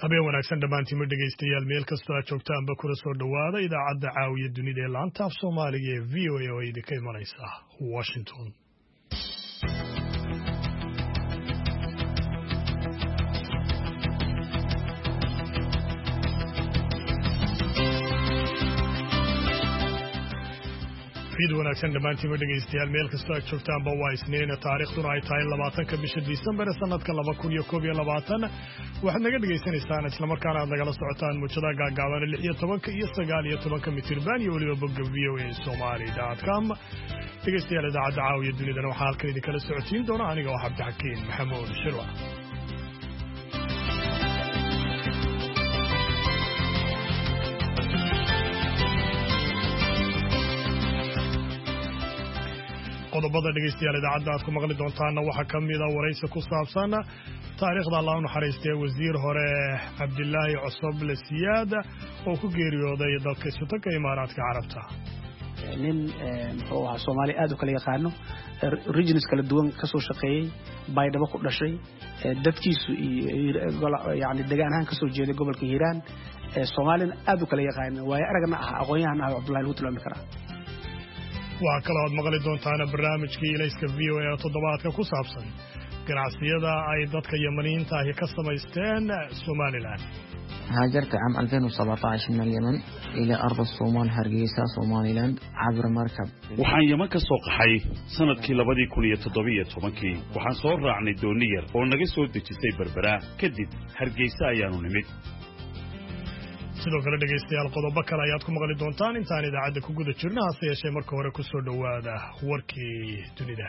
habeen wanaagsan dhammaantiin dhegaystayaal meel kastoo aad joogtaanba kula soo dhowaada idaacadda caawiya dunida ee laanta af soomaaliga ee v o a oo idinka imanaysa Washington. fiid wanaagsan dhammaantiin dhegaystayaal meel kastoo aad joogtaanba waa Isniin taariikhduna ay tahay 20 bisha December sanadka 2021 waxaad naga dhageysanaysaan isla markaana aad nagala socotaan muujada gaagaaban 16 iyo 19 mitirban iyo waliba bogga voasomali.com dhegaystayaal idaacadda caawiya dunidana waxaa halkan idinkala socotiin doona aniga oo Cabdixakiin Maxamuud Shirwa. qodobada dhegaystayaal idaacadda aad ku maqli doontaana waxaa ka mid ah waraysi ku saabsan taariikhda Allah u naxariistay wasiir hore Cabdillaahi Cosoble Siyaad oo ku geeriyooday dalka Sultanka Imaaraadka Carabta. nin oo Soomaali aad u kala yaqaano regions kala duwan ka soo shaqeeyay baydhabo ku dhashay dadkiisu yani deegaan ahaan ka soo jeeday gobolka Hiiraan Soomaalina aad u kala yaqaan way aragna aqoonyahan Cabdullaahi lagu tilmaami karaa. waxaa kaloo aad maqli doontaana barnaamijkii ilayska v o a toddobaadka ku saabsan ganacsiyada ay dadka Yamaniyiinta ahi ka samaysteen Somaliland. هاجرت عام 2017 من اليمن إلى أرض الصومال هرقيسة سوماليلاند عبر مركب. waxaan Yemen ka soo qaxay sanadkii 2017 waxaan soo raacnay dooniyar oo naga soo dejisay Berbera kadib Hargeysa ayaanu nimid. sidoo kale dhegaystayaal qodobo kale ayaad ku maqli doontaan intaan idaacadda ku guda jirno hase yeeshee marka hore ku soo dhowaada warkii dunida.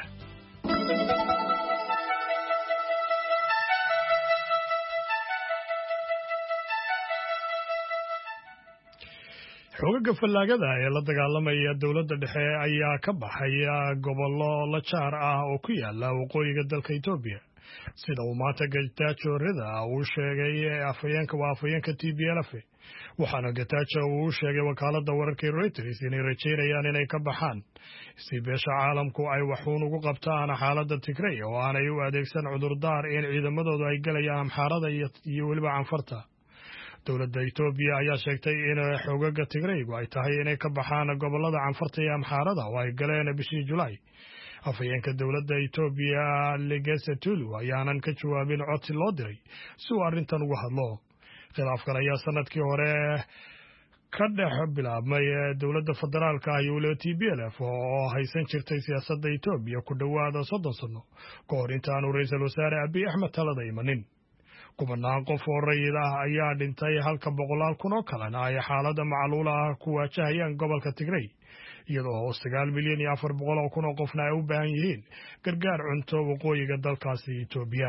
xoogagga fallaagada ee la dagaalamaya dowladda dhexe ayaa ka baxaya gobollo la jaar ah oo ku yaala waqooyiga dalka Itoobiya sida uu maanta Getachew Reda uu sheegay afhayeenka TPLF waxaana Getachew uu sheegay wakaaladda wararka Reuters inay rajeynayaan inay ka baxaan si beesha caalamku ay waxuun ugu qabtaan xaaladda Tigray oo aanay u adeegsan cudurdaar in ciidamadoodu ay galayaan Amxaarada iyo waliba Canfarta. dowladda Itoobiya ayaa sheegtay in xoogagga Tigraygu ay tahay inay ka baxaan gobollada Canfarta iyo Amxaarada oo ay galeen bishii July. afhayeenka dowladda Itoobiya Legesse Tulu ayaanan ka jawaabin codsi loo diray si uu arrintan uga hadlo. khilaafkan ayaa sanadkii hore ka dhex bilaabmay dowladda federaalka iyo waliba TPLF oo haysan jirtay siyaasadda Itoobiya ku dhowaada 30 sano ka hor intaanu ra'iisul wasaare Abiy Ahmed talada imanin. kumanaan qof oo rayid ah ayaa dhintay halka 100 kun oo kalena ay xaaladda macluul ah ku waajahayaan gobolka Tigray iyadoo 9 milyan iyo 400 kun oo qofna ay u baahan yihiin gargaar cunto waqooyiga dalkaasi Itoobiya.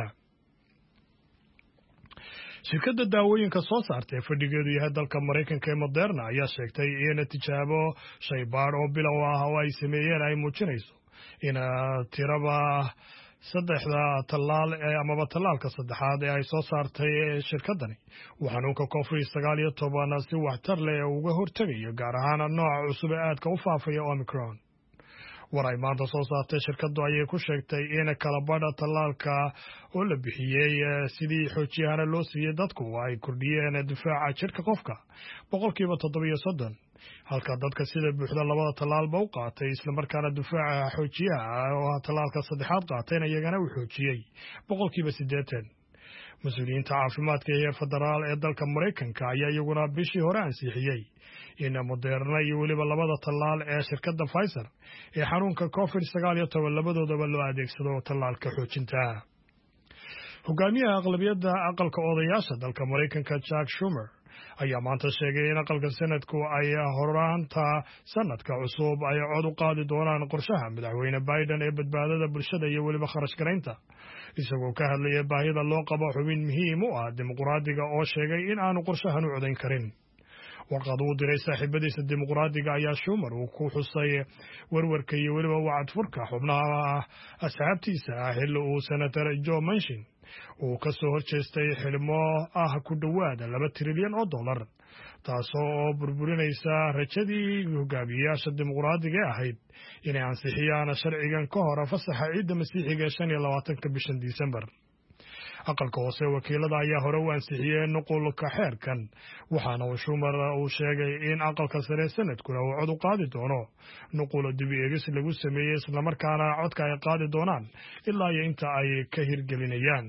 shirkadda daawooyinka soo saartay fadhigeedu yahay dalka Mareykanka ee Moderna ayaa sheegtay in tijaabo shaybaar oo bilow ah oo ay sameeyeen ay muujinayso in tiraba saddexda talaal amaba talaalka saddexaad ee ay soo saartay shirkaddani uu xanuunka COVID-19 si waxtar leh uga hortagayo gaar ahaan nooca cusub ee aadka u faafaya Omicron. war ay maanta soo saartay shirkaddu ayay ku sheegtay in kala badha talaalka oo la bixiyey sidii xoojiyahana loo siiyey dadku ay kordhiyeen difaaca jirka qofka 7%, halka dadka sida buuxda labada talaalba u qaatay isla markaana difaaca xoojiyaha oo talaalka saddexaad qaatayna iyagana uu xoojiyey 80%. mas-uuliyiinta caafimaadka ee federaal ee dalka Mareykanka ayaa iyaguna bishii hore ansixiyey in Moderna iyo waliba labada talaal ee shirkadda Pfizer ee xanuunka COVID-19 labadoodaba loo adeegsado talaalka xoojinta. hogaamiyaha aqlabiyadda aqalka odayaasha dalka Mareykanka Chuck Schumer ayaa maanta sheegay in aqalka sanadku ay horaanta sanadka cusub ay cod u qaadi doonaan qorshaha madaxweyne Biden ee badbaadada bulshada iyo waliba kharash gareynta isagoo ka hadlaya baahida loo qabo xubin muhiim u ah dimuqraadiga oo sheegay in aanu qorshahan u codayn karin. warqad uu diray saaxiibadiisa dimuqraadiga ayaa Schumer uu ku xusay warwarka iyo waliba wacd-furka xubnaha asxaabtiisa xilli uu senator Joe Manchin uu ka soo horjeestay xilmo ku dhowaada $2 trilyan taasoo burburinaysa rajadii hogaamiyayaasha dimuqraadiga ahayd inay ansixiyaan sharcigan ka hor fasaxa ciidda masiixiga 25 bishan December. aqalka hoose wakiilada ayaa hore u ansixiyey nuqulka xeerkan waxaana uu Schumer uu sheegay in aqalka sare sanadkuna uu cod u qaadi doono nuqul dib u eegis lagu sameeyay isla markaana codka ay qaadi doonaan ilaa inta ay ka hirgelinayaan.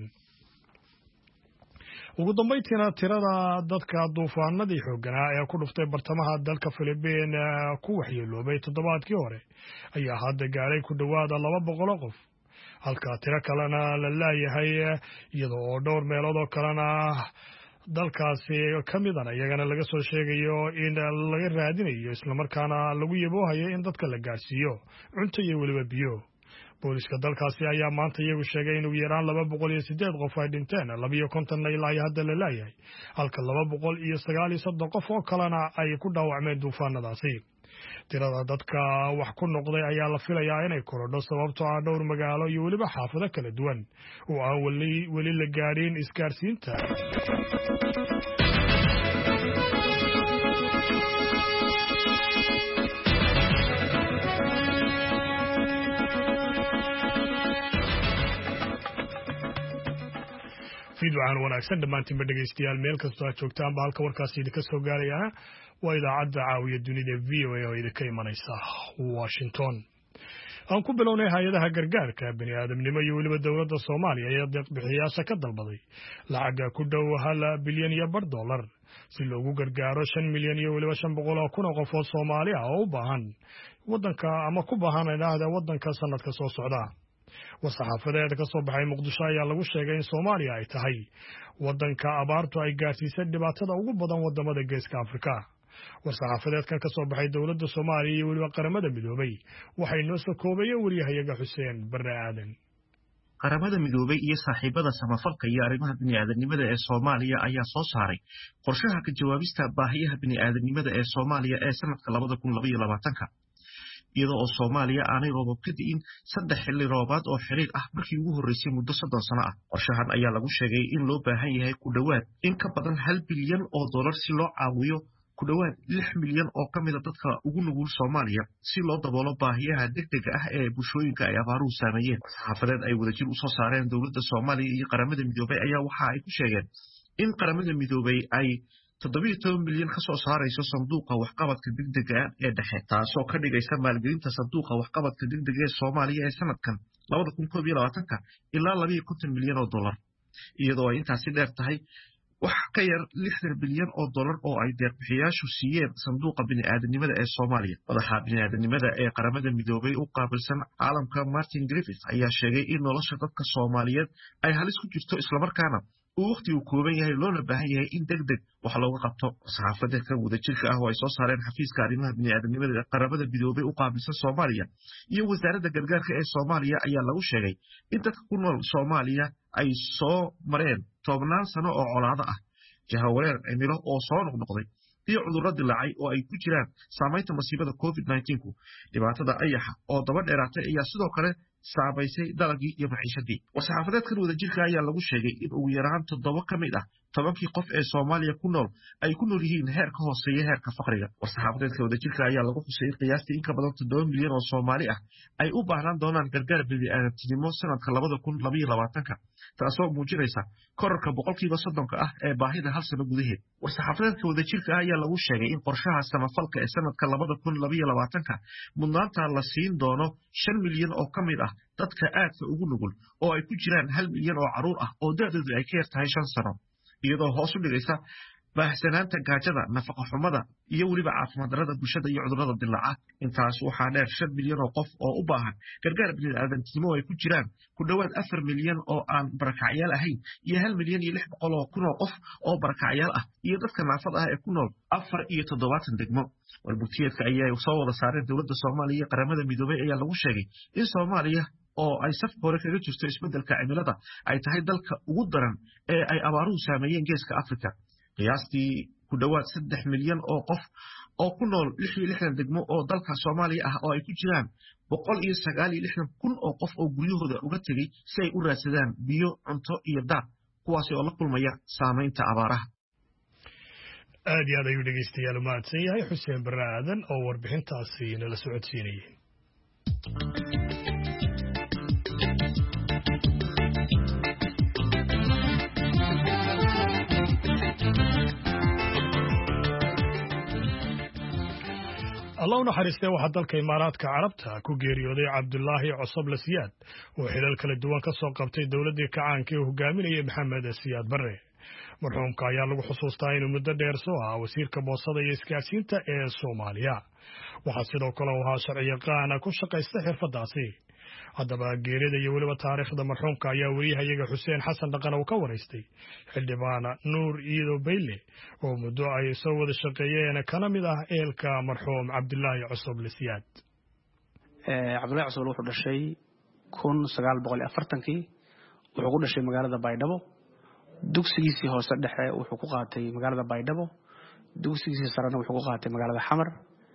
ugu dambeyntiina tirada dadka duufaanadii xoogganaa ee ku dhuftay bartamaha dalka Filibiin ku waxyeeloobay toddobaadkii hore ayaa hadda gaaray ku dhowaad 200 qof halka tiro kalena la laayahay iyadoo oo dhowr meelood oo kalena dalkaasi ka midana iyagana laga soo sheegayo in laga raadinayo isla markaana lagu yaboohayo in dadka la gaarsiiyo cunto iyo waliba biyo. booliska dalkaasi ayaa maanta iyagu sheegay in ugu yaraan 208 qof ay dhinteen 250 ilaa hadda la laayahay halka 239 qof oo kalena ay ku dhaawacmeen duufaanadaasi. tirada dadka wax ku noqday ayaa la filayaa inay korodho sababtoo ah dhowr magaalo iyo waliba xaafado kala duwan oo aan weli la gaadhin isgaarsiinta. fiidwaan wanaagsan dhammaantiin dhegeystayaal meel kastoo aad joogtaan ba halka warkaasi idinka soo gaaraya waa idaacadda caawiya dunida VOA oo idinka imanaysa Washington. aan ku bilownay hay'adaha gargaarka bini'aadamnimo iyo waliba dowladda Soomaaliya ee deeq-bixiyaasha ka dalbaday lacag ku dhow $1.5 bilyan si loogu gargaaro 5 milyan iyo waliba 500 kun oo qof oo Soomaali ah oo u baahan wadanka ama ku baahan wadanka sanadka soo socda. wasaxaafadeed ka soo baxay Muqdisho ayaa lagu sheegay in Soomaaliya ay tahay wadanka abaartu ay gaarsiisay dhibaatada ugu badan wadamada Geeska Afrika. wasaxaafadeedkan ka soo baxay dowladda Soomaaliya iyo waliba qaramada midoobay waxay noo soo koobayeen wariyahayaga Xuseen Barre Aadan. qaramada midoobay iyo saaxiibada samafalka iyo arrimaha bini'aadanimada ee Soomaaliya ayaa soo saaray qorshaha ka jawaabista baahiyaha bini'aadanimada ee Soomaaliya ee sanadka 2022 iyadoo oo Soomaaliya aanay roobab ka diin 3 xilli roobaad oo xiriir ah markii ugu horeysay muddo 30 sano ah. qorshahan ayaa lagu sheegay in loo baahan yahay ku dhawaad in ka badan $1 bilyan si loo caawiyo ku dhawaad 6 milyan oo ka mid ah dadka ugu nugul Soomaaliya si loo daboolo baahiyaha degdega ah ee bulshooyinka ay abaaruhu saameeyeen. saxaafadeed ay wadajir u soo saareen dowladda Soomaaliya iyo qaramada midoobay ayaa waxa ay ku sheegeen in qaramada midoobay ay 17 milyan ka soo saarayso sanduuqa waxqabadka degdega ah ee dhexe taasoo ka dhigaysa maalgelinta sanduuqa waxqabadka degdega ee Soomaaliya ee sanadkan 2022 ilaa $250 milyan iyadoo ay intaasi dheer tahay wax ka yar $60 bilyan oo ay deeq-bixiyaashu siiyeen sanduuqa bini'aadanimada ee Soomaaliya. madaxa bini'aadanimada ee qaramada midoobay u qaabilsan caalamka Martin Griffiths ayaa sheegay in nolosha dadka Soomaaliyeed ay halis ku jirto isla markaana waqti uu kooban yahay loona baahan yahay in degdeg wax looga qabto. saxaafadeedka wadajirka ah oo ay soo saareen xafiiska arrimaha bini'aadanimada ee qaramada midoobay u qaabilsan Soomaaliya iyo wasaaradda gargaarka ee Soomaaliya ayaa lagu sheegay in dadka ku nool Soomaaliya ay soo mareen 10 sano oo colaado ah jahawareer cimilo oo soo noqnoqday iyo cudurro dilaacay oo ay ku jiraan saamaynta masiibada COVID-19 dhibaatada ayaxa oo daba dheeraatay ayaa sidoo kale saabaysay dalagii iyo maciishadii. wasaxaafadeedkan wadajirka ayaa lagu sheegay in ugu yaraan 7 ka mid ah 10 qof ee Soomaaliya ku nool ay ku nool yihiin heer ka hooseeya heerka faqriga. wasaxaafadeedka wadajirka ayaa lagu xusay qiyaastii in ka badan 7 milyan oo Soomaali ah ay u baahnaan doonaan gargaar bini'aadantinimo sanadka 2022 taasoo muujinaysa kororka 30% ah ee baahida hal sano gudaheed. wasaxaafadeedka wadajirka ayaa lagu sheegay in qorshaha samafalka ee sanadka 2022 mudnaanta la siin doono 5 milyan oo ka mid ah dadka aadka ugu nugul oo ay ku jiraan 1 milyan oo caruur ah oo da'doodu ay ka yar tahay 5 sano iyadoo hoos u dhigaysa baahsanaanta gaajada nafaqo xumada iyo waliba caafimaad darrada bulshada iyo cudurrada dilaaca. intaas waxaa dheer 5 milyan oo qof oo u baahan gargaar bini'aadantinimo ay ku jiraan ku dhawaad 4 milyan oo aan barakacyaal ahayn iyo 1 milyan iyo 600 kun oo qof oo barakacyaal ah iyo dadka naafada ah ee ku nool 74 degmo. warbixinta ayaa soo wada saareen dowladda Soomaaliya iyo qaramada midoobay ayaa lagu sheegay in Soomaaliya oo ay saf hore kaga jirto isbeddelka cimilada ay tahay dalka ugu daran ee ay abaaruhu saameeyeen Geeska Afrika. qiyaastii ku dhawaad 3 milyan oo qof oo ku nool 66 degmo oo dalka Soomaaliya ah oo ay ku jiraan 169 kun oo qof oo guryahooda uga tagay si ay u raadsadaan biyo, cunto iyo daaq kuwaas oo la kulmaya saameynta abaaraha. aad iyo aad ayuu dhegeystayaal u mahadsan yahay Xuseen Barre Aadan oo warbixintaasi nala socodsiinayay. الله naxariistay waxa dalka Imaaraadka Carabta ku geeriyooday Cabdullaahi Cosoble Siyaad oo xilal kala duwan ka soo qabtay dawladda kacaanka ee hogaaminayay Maxamed Siyaad Barre. marxuumka ayaa lagu xusuustaa inuu muddo dheer soo ahaa wasiirka boosada iyo isgaarsiinta ee Soomaaliya. waxaa sidoo kale uu ahaa sharciyaqaan ku shaqaysta xirfadaasi. haddaba geerida iyo weliba taariikhda marxuumka ayaa wariyahayaga Xuseen Xasan Dhaqan uu ka waraystay xildhibaan Nuur Iido Bayle oo muddo ay soo wada shaqeeyeen kana mid ah eelka marxuum Cabdullaahi Cosoble Siyaad. Cabdullaahi Cosoble wuxuu dhashay 1940kii wuxuu ku dhashay magaalada Baydhabo. dugsigiisii hoose dhexe wuxuu ku qaatay magaalada Baydhabo. dugsigiisii sarena wuxuu ku qaatay magaalada Xamar.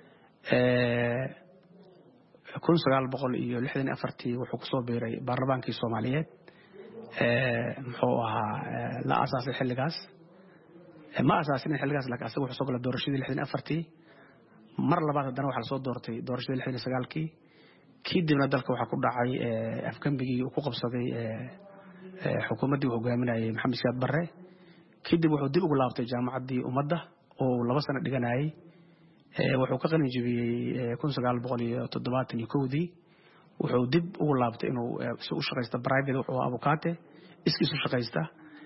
1964 wuxuu ku soo biiray baarlamaankii Soomaaliyeed muxuu ahaa la asaasay xilligaas ma asaasin xilligaas laakiin asagu wuxuu soo galay doorashadii 64 mar labaad haddana waxaa soo doortay doorashadii 69kii kadibna dalka waxaa ku dhacay afgambigii uu ku qabsaday xukuumaddii uu hogaaminayay Maxamed Siyaad Barre. kadib wuxuu dib ugu laabtay jaamacaddii ummadda oo 2 sano dhiganayay. wuxuu ka qalin jabiyay 1971 wuxuu dib ugu laabtay inuu u shaqeysto private wuxuu abukaate iskiisu shaqeysta.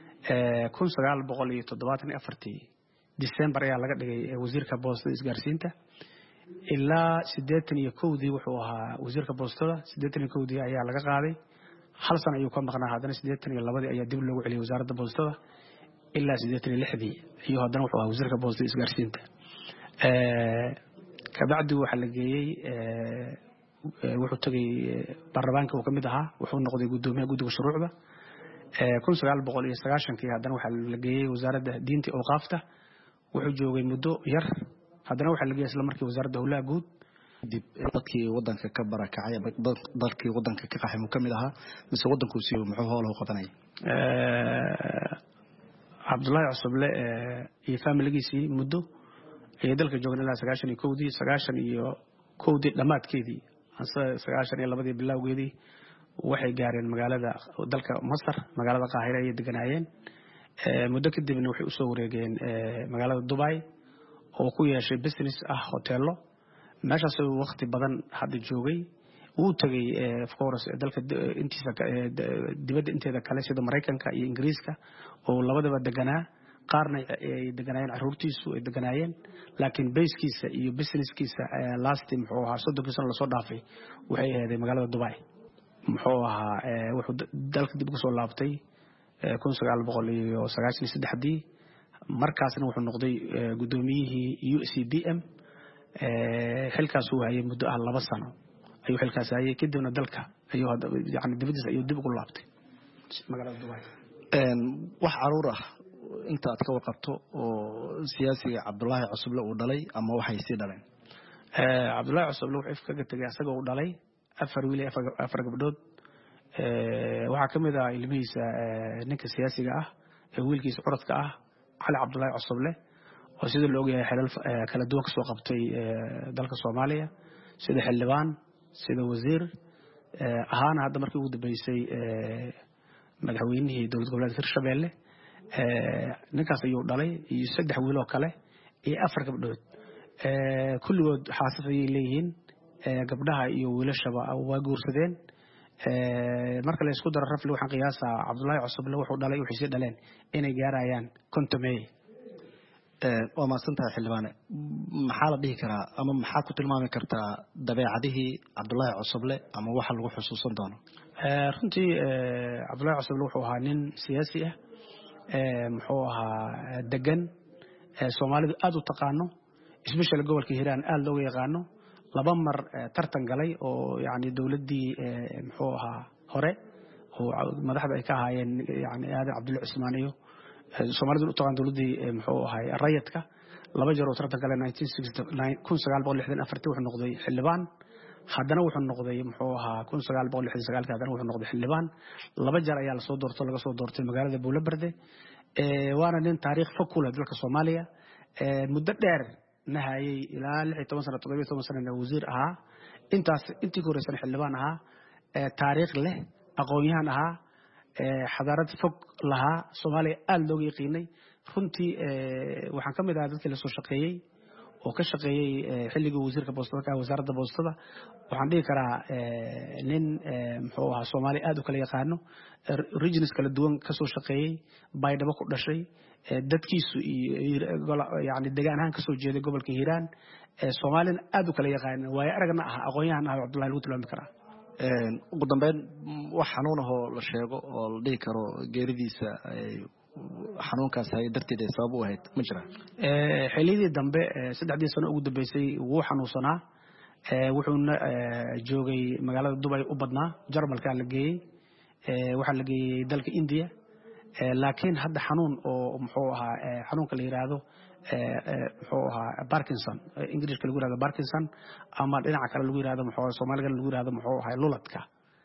1974 December ayaa laga dhigay wasiirka boostada isgaarsiinta ilaa 81 wuxuu ahaa wasiirka boostada. 81 ayaa laga qaaday hal sano ayuu ka maqnaa. haddana 82 ayaa dib loogu celiyay wasaaradda boostada ilaa 86 ayuu haddana wuxuu ahaa wasiirka boostada isgaarsiinta. kabacdi waxa la geeyay wuxuu tagay baarlamaanka uu kamid ahaa wuxuu noqday gudoomiyaha guddiga shuruucda. 1990kii haddana waxa la geeyay wasaaradda diinta iyo awqaafta wuxuu joogay muddo yar. haddana waxa la geeyay isla markii wasaaradda howlaha guud. dib dadkii wadanka ka barakacay dalkii wadanka ka qaxay mu kamid ahaa mise wadanku si muxuu howlo qabanay. Cabdullaahi Cosoble iyo familigiisii muddo ay dalka joogeen ilaa 91 dhamaadkeedii 92 bilowgeedii waxay gaareen magaalada dalka Masar magaalada Qaahira ay deganaayeen. muddo kadibna waxay u soo wareegeen magaalada Dubai oo ku yeeshay business hoteelo. meeshaas uu waqti badan hadda joogay uu tagay of course dalka intiisa dibadda inteeda kale sida Mareykanka iyo Ingiriiska oo labadaba deganaa. qaarna ay deganaayeen caruurtiisu ay deganaayeen laakiin basekiisa iyo businesskiisa last muxuu ahaa 30 sano la soo dhaafay waxay ahayd magaalada Dubai. muxuu ahaa wuxuu dalka dib ugu soo laabtay 1993 markaasna wuxuu noqday gudoomiyihii UCDM. xilkaas uu hayay muddo 2 sano ayuu xilkaas hayay kadibna dalka ayuu yani dibadiisa ayuu dib ugu laabtay magaalada Dubai. wax caruur ah inta aad ka warqabto oo siyaasiga Cabdullaahi Cosoble uu dhalay ama waxay si dhaleen. Cabdullaahi Cosoble wuxuu kaga tagay asagoo uu dhalay 4 wiil iyo 4 gabdhood. waxaa kamid ah ilmihiisa ninka siyaasiga ah ee wiilkiisa curadka ah Cali Cabdullaahi Cosoble oo sida loo ogyahay xilal kala duwan ka soo qabtay dalka Soomaaliya sida xildhibaan sida wasiir ahaana hadda markii ugu dambeysay madaxweynihii dowlad goboleedka Hirshabelle. ninkaas ayuu dhalay iyo 3 wiil oo kale iyo 4 gabdhood. kulligood xaasas ay leeyihiin. gabdhaha iyo wiilashaba waa guursadeen. marka la isku daro rafli waxaan qiyaasaa Cabdullaahi Cosoble wuxuu dhalay wixii si dhaleen inay gaarayaan 50. waa maasantahay xildhibaane maxaa la dhihi karaa ama maxaa ku tilmaami kartaa dabeecadihii Cabdullaahi Cosoble ama waxa lagu xusuusan doono. runtii Cabdullaahi Cosoble wuxuu ahaa nin siyaasi ah muxuu ahaa degan Soomaalidu aad u taqaano especially gobolka Hiiraan aad looga yaqaano. 2 mar tartan galay oo yani dawladdii muxuu ahaa hore oo madaxda ay ka ahaayeen yani Aadan Cabdulle Cismaan iyo Soomaalidu u taqaan dawladdii muxuu ahaa rayidka 2 jeer oo tartan galay 1964 wuxuu noqday xildhibaan. haddana wuxuu noqday muxuu ahaa 1969 haddana wuxuu noqday xildhibaan. 2 jeer ayaa laga soo doortay magaalada Buulaberde. waana nin taariikh fog ku leh dalka Soomaaliya. muddo dheer nahayay ilaa 16 sano 17 sano wasiir ahaa. intii ku horeysay xildhibaan ahaa. taariikh leh aqoon-yahan ahaa. xadaarad fog lahaa Soomaaliya aad looga yaqiinay. runtii waxaan kamid ahaa dadkii la soo shaqeeyay oo ka shaqeeyay xilligii wasiirka boostada ka wasaaradda boostada waxaan dhihi karaa nin muxuu ahaa Soomaali aad u kala yaqaano regions kala duwan ka soo shaqeeyay baydhabo ku dhashay dadkiisu yani deegaan ahaan ka soo jeeday gobolka Hiiraan Soomaalina aad u kala yaqaano way aragna aqoon-yahan Cabdullaahi lagu tilmaami karaa ugu dambeyn wax xanuun ah oo la sheego oo la dhihi karo geeridiisa xanuunkaas ay darteed sabab u ahayd ma jira xilidii dambe 3 sano ugu dambeysay wuu xanuunsanaa wuxuuna joogay magaalada Dubai u badnaa Jarmalka la geeyay waxa la geeyay dalka India laakiin hadda xanuun oo muxuu ahaa xanuunka la yiraahdo muxuu ahaa Parkinson English lagu yiraahdo Parkinson ama dhinaca kale lagu yiraahdo muxuu Soomaaliga lagu yiraahdo muxuu ahaa luladka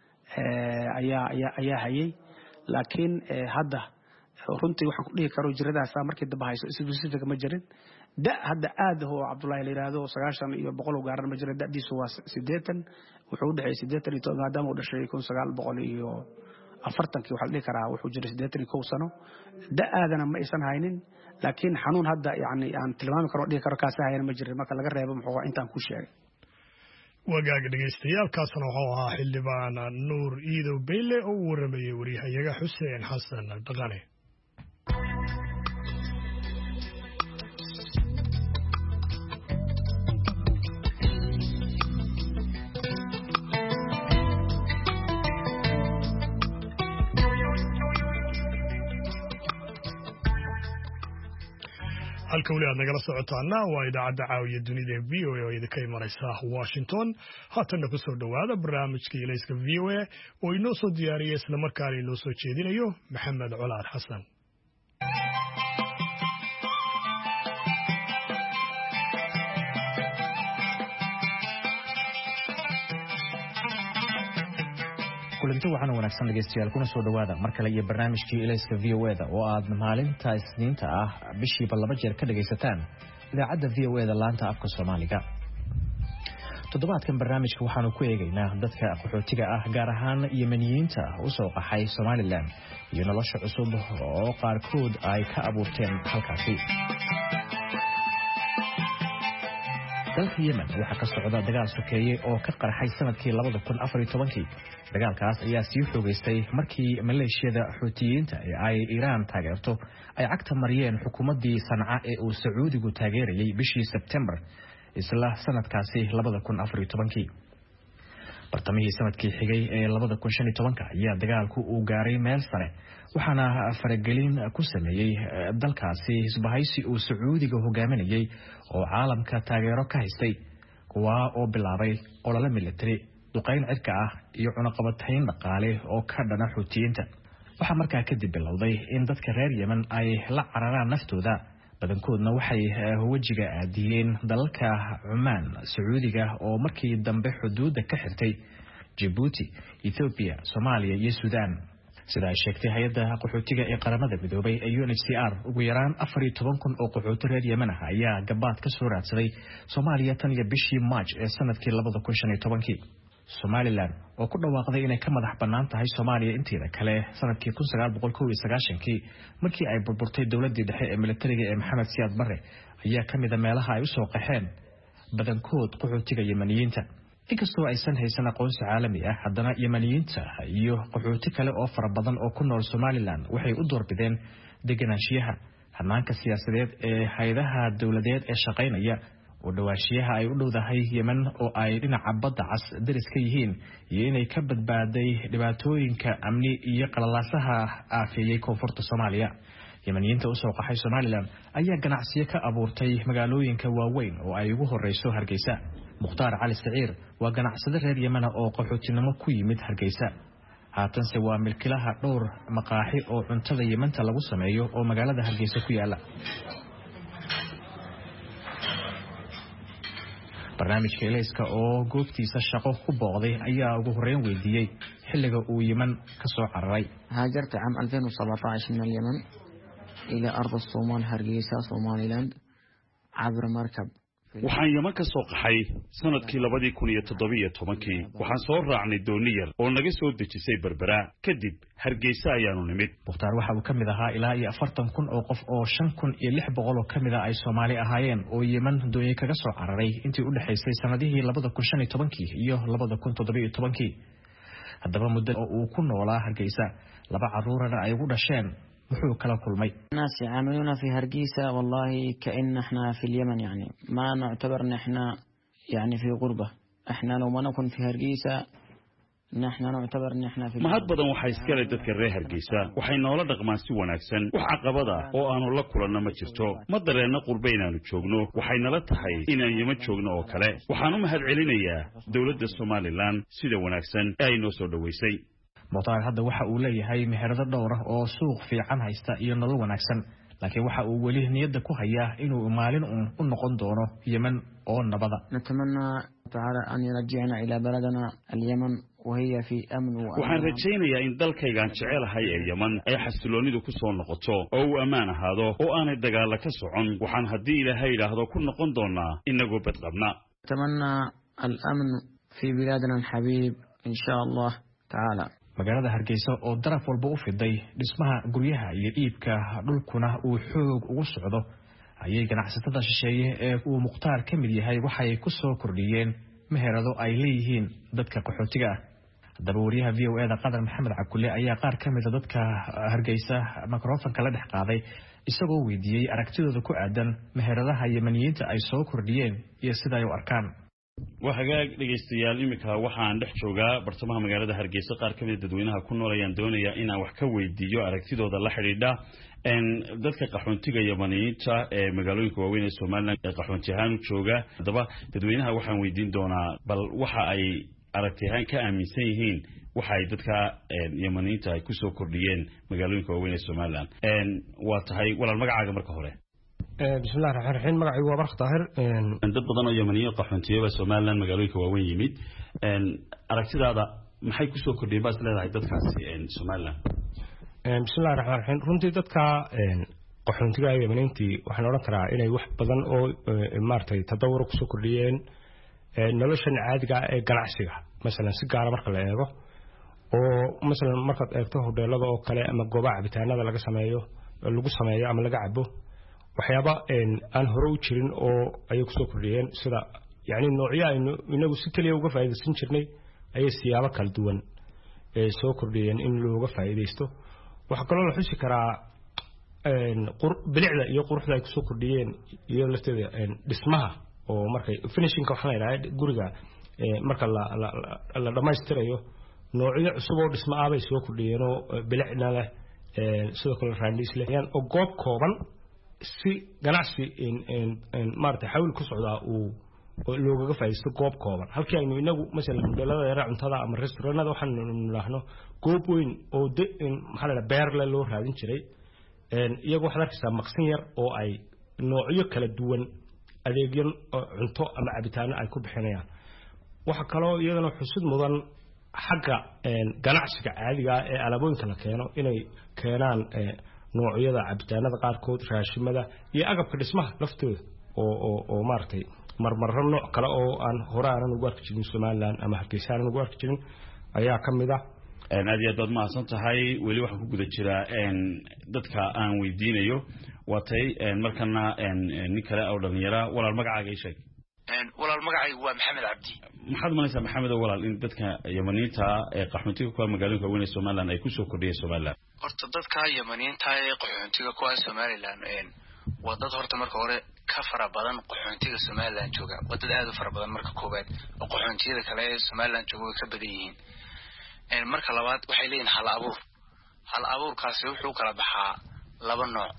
ayaa hayay laakiin hadda runtii waxaan ku dhihi karo jiradaas markii daba hayso specific ma jirin hadda aad oo Cabdullaahi la yiraahdo 90 iyo 100 gaaran ma jirin dadiisu waa 80 wuxuu u dhaxay 80 maadaama uu dhashay 1900 iyo 40 waxa la dhihi karaa wuxuu jiray 81 sano aadana ma aysan haynin laakiin xanuun hadda yani aan tilmaami karo dhihi karo kaas hayna ma jirin marka laga reebo muxuu intaan ku sheegay wagaaga dhageystayaal kaasna wuxuu ahaa xildhibaan Nuur Iidow Beyle oo waramayay wariyahayaga Xuseen Xasan Dhaqane halka wali aad nagala socotaana waa idaacadda caawiya dunida VOA oo idinka imanaysa Washington haatan ku soo dhawaada barnaamijkii Ilayska VOA oo inoo soo diyaariyay isla markaana inoo soo jeedinayo Maxamed Colaad Xasan kulanti waxaan wanaagsan dhageystayaal kuna soo dhawaada mar kale iyo barnaamijkii Ilayska VOA oo aad maalinta Isniinta ah bishiiba 2 jeer ka dhageysataan idaacadda VOA laanta afka Soomaaliga toddobaadkan barnaamijka waxaanu ku eegaynaa dadka qaxootiga ah gaar ahaan Yemeniyiinta u soo qaxay Somaliland iyo nolosha cusub oo qaarkood ay ka abuurteen halkaasi dalka Yemen waxa ka socda dagaal sokeeye oo ka qarxay sanadkii 2014 dagaalkaas ayaa sii xoogaystay markii maleeshiyada Xuutiyiinta ee ay Iran taageerto ay cagta mariyeen xukuumaddii Sanca ee uu Sacuudigu taageerayay bishii September isla sanadkaasi 2014 bartamihii sanadkii xigay ee 2015 ayaa dagaalku uu gaaray meel sare waxaana faragelin ku sameeyay dalkaasi isbahaysi uu Sacuudiga hogaaminayay oo caalamka taageero ka haystay kuwa oo bilaabay olole military duqeyn cirka ah iyo cunaqabatayn dhaqaale oo ka dhana Xuutiyiinta waxa markaa kadib bilowday in dadka reer Yemen ay la cararaan naftooda badankoodna waxay wajiga aadiyeen dalalka Oman Sacuudiga oo markii dambe xuduudda ka xirtay Djibouti Ethiopia Soomaaliya iyo Suudaan sida ay sheegtay hay'adda qaxootiga ee qaramada midoobay ee UNHCR ugu yaraan 14,000 oo qaxooti reer Yemen ah ayaa gabaad ka soo raadsaday Soomaaliya tan iyo bishii March ee sanadkii 2015 Somaliland oo ku dhawaaqday inay ka madax bannaan tahay Soomaaliya inteeda kale sanadkii 1991 markii ay burburtay dawladdii dhexe ee militariga ee Maxamed Siyaad Barre ayaa kamid ah meelaha ay u soo qaxeen badankood qaxootiga Yemeniyiinta inkastoo aysan haysan aqoonsi caalami ah haddana Yemeniyiinta iyo qaxooti kale oo fara badan oo ku nool Somaliland waxay u doorbideen deganaanshiyaha hanaanka siyaasadeed ee hay'adaha dawladeed ee shaqaynaya oo dhawaashiyaha ay u dhowdahay Yemen oo ay dhinaca badda cas daris ka yihiin iyo inay ka badbaaday dhibaatooyinka amni iyo qalalaasaha aafiyay koonfurta Soomaaliya Yemeniyiinta u soo qaxay Somaliland ayaa ganacsiyo ka abuurtay magaalooyinka waaweyn oo ay ugu horeyso Hargeysa Mukhtaar Cali Saciir waa ganacsade reer Yemen oo qaxootinimo ku yimid Hargeysa haatanse waa milkiilaha dhowr maqaaxi oo cuntada Yementa lagu sameeyo oo magaalada Hargeysa ku yaala barnaamijka Ilayska oo goobtiisa shaqo ku booqday ayaa ugu horeyn weydiiyay xilliga uu Yemen ka soo cararay هاجرت عام 2017 من اليمن إلى أرض الصومال هرقيسة Somaliland عبر مركب waxaan Yemen ka soo qaxay sanadkii 2017 waxaan soo raacnay dooni yar oo naga soo dejisay Berbera kadib Hargeysa ayaanu nimid. Mukhtaar waxa uu kamid ahaa ilaa iyo 40,000 oo qof oo 5,600 oo kamid ah ay Soomaali ahaayeen oo Yemen doonay kaga soo cararay intii u dhaxaysay sanadihii 2015 iyo 2017. haddaba muddo oo uu ku noolaa Hargeysa laba caruurana ay ugu dhasheen wuxuu kala kulmay. الناس يعاملونا في هرقيسة والله كأن احنا في اليمن يعني ما نعتبر ان احنا يعني في غربة. احنا لو ما نكون في هرقيسة نحن نعتبر ان احنا في mahad badan waxa iska leh dadka reer Hargeysa waxay noola dhaqmaan si wanaagsan wax caqabada oo aanu la kulanna ma jirto ma dareena qurbaynaanu joogno waxay nala tahay inaan Yemen joogno oo kale waxaan u mahad celinayaa dawladda Somaliland sida wanaagsan ay noo soo dhaweysay. Mukhtaar hadda waxa uu leeyahay meherado dhowr ah oo suuq fiican haysta iyo nolol wanaagsan laakiin waxa uu weli niyadda ku hayaa inuu maalin u noqon doono Yemen oo nabada. نتمنى تعالى أن يرجعنا إلى بلدنا اليمن وهي في أمن وأمان. waxaan rajaynayaa in dalkaygaan jecelahay ee Yemen ay xasiloonidu ku soo noqoto oo uu amaan ahaado oo aanay dagaal ka socon waxaan hadii Ilaahay ilaahdo ku noqon doonaa inagoo bad qabna. نتمنى الأمن في بلادنا الحبيب إن شاء الله تعالى. magaalada Hargeysa oo daraf walba u fiday dhismaha guryaha iyo iibka dhulkuna uu xoog ugu socdo ayay ganacsatada shisheeye ee uu Mukhtaar kamid yahay waxay ku soo kordhiyeen meherado ay leeyihiin dadka qaxootiga ah. haddaba wariyaha VOA-da Qadar Maxamed Cabdulle ayaa qaar kamid ah dadka Hargeysa mikrofoonka la dhex qaaday isagoo weydiiyay aragtidooda ku aadan meheradaha Yemeniyiinta ay soo kordhiyeen iyo sida ay u arkaan. waxagaag dhageystayaal imika waxaan dhex joogaa bartamaha magaalada Hargeysa qaar kamid ah dadweynaha ku nool ayaan doonayaa inaan wax ka weydiiyo aragtidooda la xiriidha dadka qaxoontiga Yemeniyiinta ee magaalooyinka waaweyn ee Soomaaliland ee qaxoonti ahaan u jooga. haddaba dadweynaha waxaan weydiin doonaa bal waxa ay aragti ahaan ka aaminsan yihiin waxa ay dadka Yemeniyiinta ay ku soo kordhiyeen magaalooyinka waaweyn ee Soomaaliland. waa tahay walaal magacaaga marka hore. بسم الله الرحمن الرحيم magacaygu waa Barq Taahir dad badan oo Yemeniyiin qaxoontiga Soomaaliland magaalooyinka waaweyn yimid aragtidaada maxay ku soo kordhiyeen baas leedahay dadkaasi Soomaaliland. بسم الله الرحمن الرحيم runtii dadka qaxoontiga Yemeniyiintii waxaan oran karaa inay wax badan oo maartay tadawur ku soo kordhiyeen noloshan caadiga ah ee ganacsiga mesela si gaar ah marka la eego oo mesela marka eegto hoteelada oo kale ama goobaha cabitaanada laga sameeyo ama laga cabo waxyaaba aan hore u jirin oo ay ku soo kordhiyeen sida yani noocyo inagu si kaliya uga faa'iideysan jirnay ay siyaabo kala duwan soo kordhiyeen in looga faa'iideysto waxa kale oo la xusi karaa bilicda iyo quruxda ay ku soo kordhiyeen iyo lafteeda dhismaha oo markay finishingka waxaan ilaahay guriga marka la dhamaystirayo noocyo cusub oo dhismo ah bay soo kordhiyeen oo bilicna leh sidoo kale raandis leh oo goob kooban si ganacsi maartay xawil ku socda oo looga faa'iisto goob kooban halkii aynu inagu mesela modelada yar cuntada ama restaurantada waxaan nulaahno goob weyn oo maxaa la beer loo raadin jiray iyagu waxa arkaysaa maqsin yar oo ay noocyo kala duwan adeegyo cunto ama cabitaano ay ku bixinayaan waxa kale oo iyadana xusud mudan xagga ganacsiga caadiga ah ee alaabooyinka la keeno inay keenaan noocyada cabitaanada qaarkood raashimada iyo agabka dhismaha laftooda oo maartay marmarro nooc kale oo aan hore aanan ugu arki jirin Soomaaliland ama Hargeysa aanan ugu arki jirin ayaa kamid ah. aad iyo aad ma san tahay weli waxaan ku guda jiraa dadka aan weydiinayo watay markana nin kale oo dhalinyaro walaal magacaaga sheeg. walaal magacaygu waa Maxamed Cabdi. maxaad malaysaa Maxamed walaal in dadka Yemeniyiinta ee qaxoontiga ku magaalooyinka weyn ee Soomaaliland ay ku soo kordhiyeen Soomaaliland. horta dadka Yemeniyiinta ee qaxoontiga ku Soomaaliland waa dad horta marka hore ka fara badan qaxoontiga Soomaaliland jooga waa dad aad u fara badan marka koobaad oo qaxoontiyada kale ee Soomaaliland jooga way ka badan yihiin. marka labaad waxay leeyihiin hal abuurkaasi wuxuu kala baxaa laba nooc.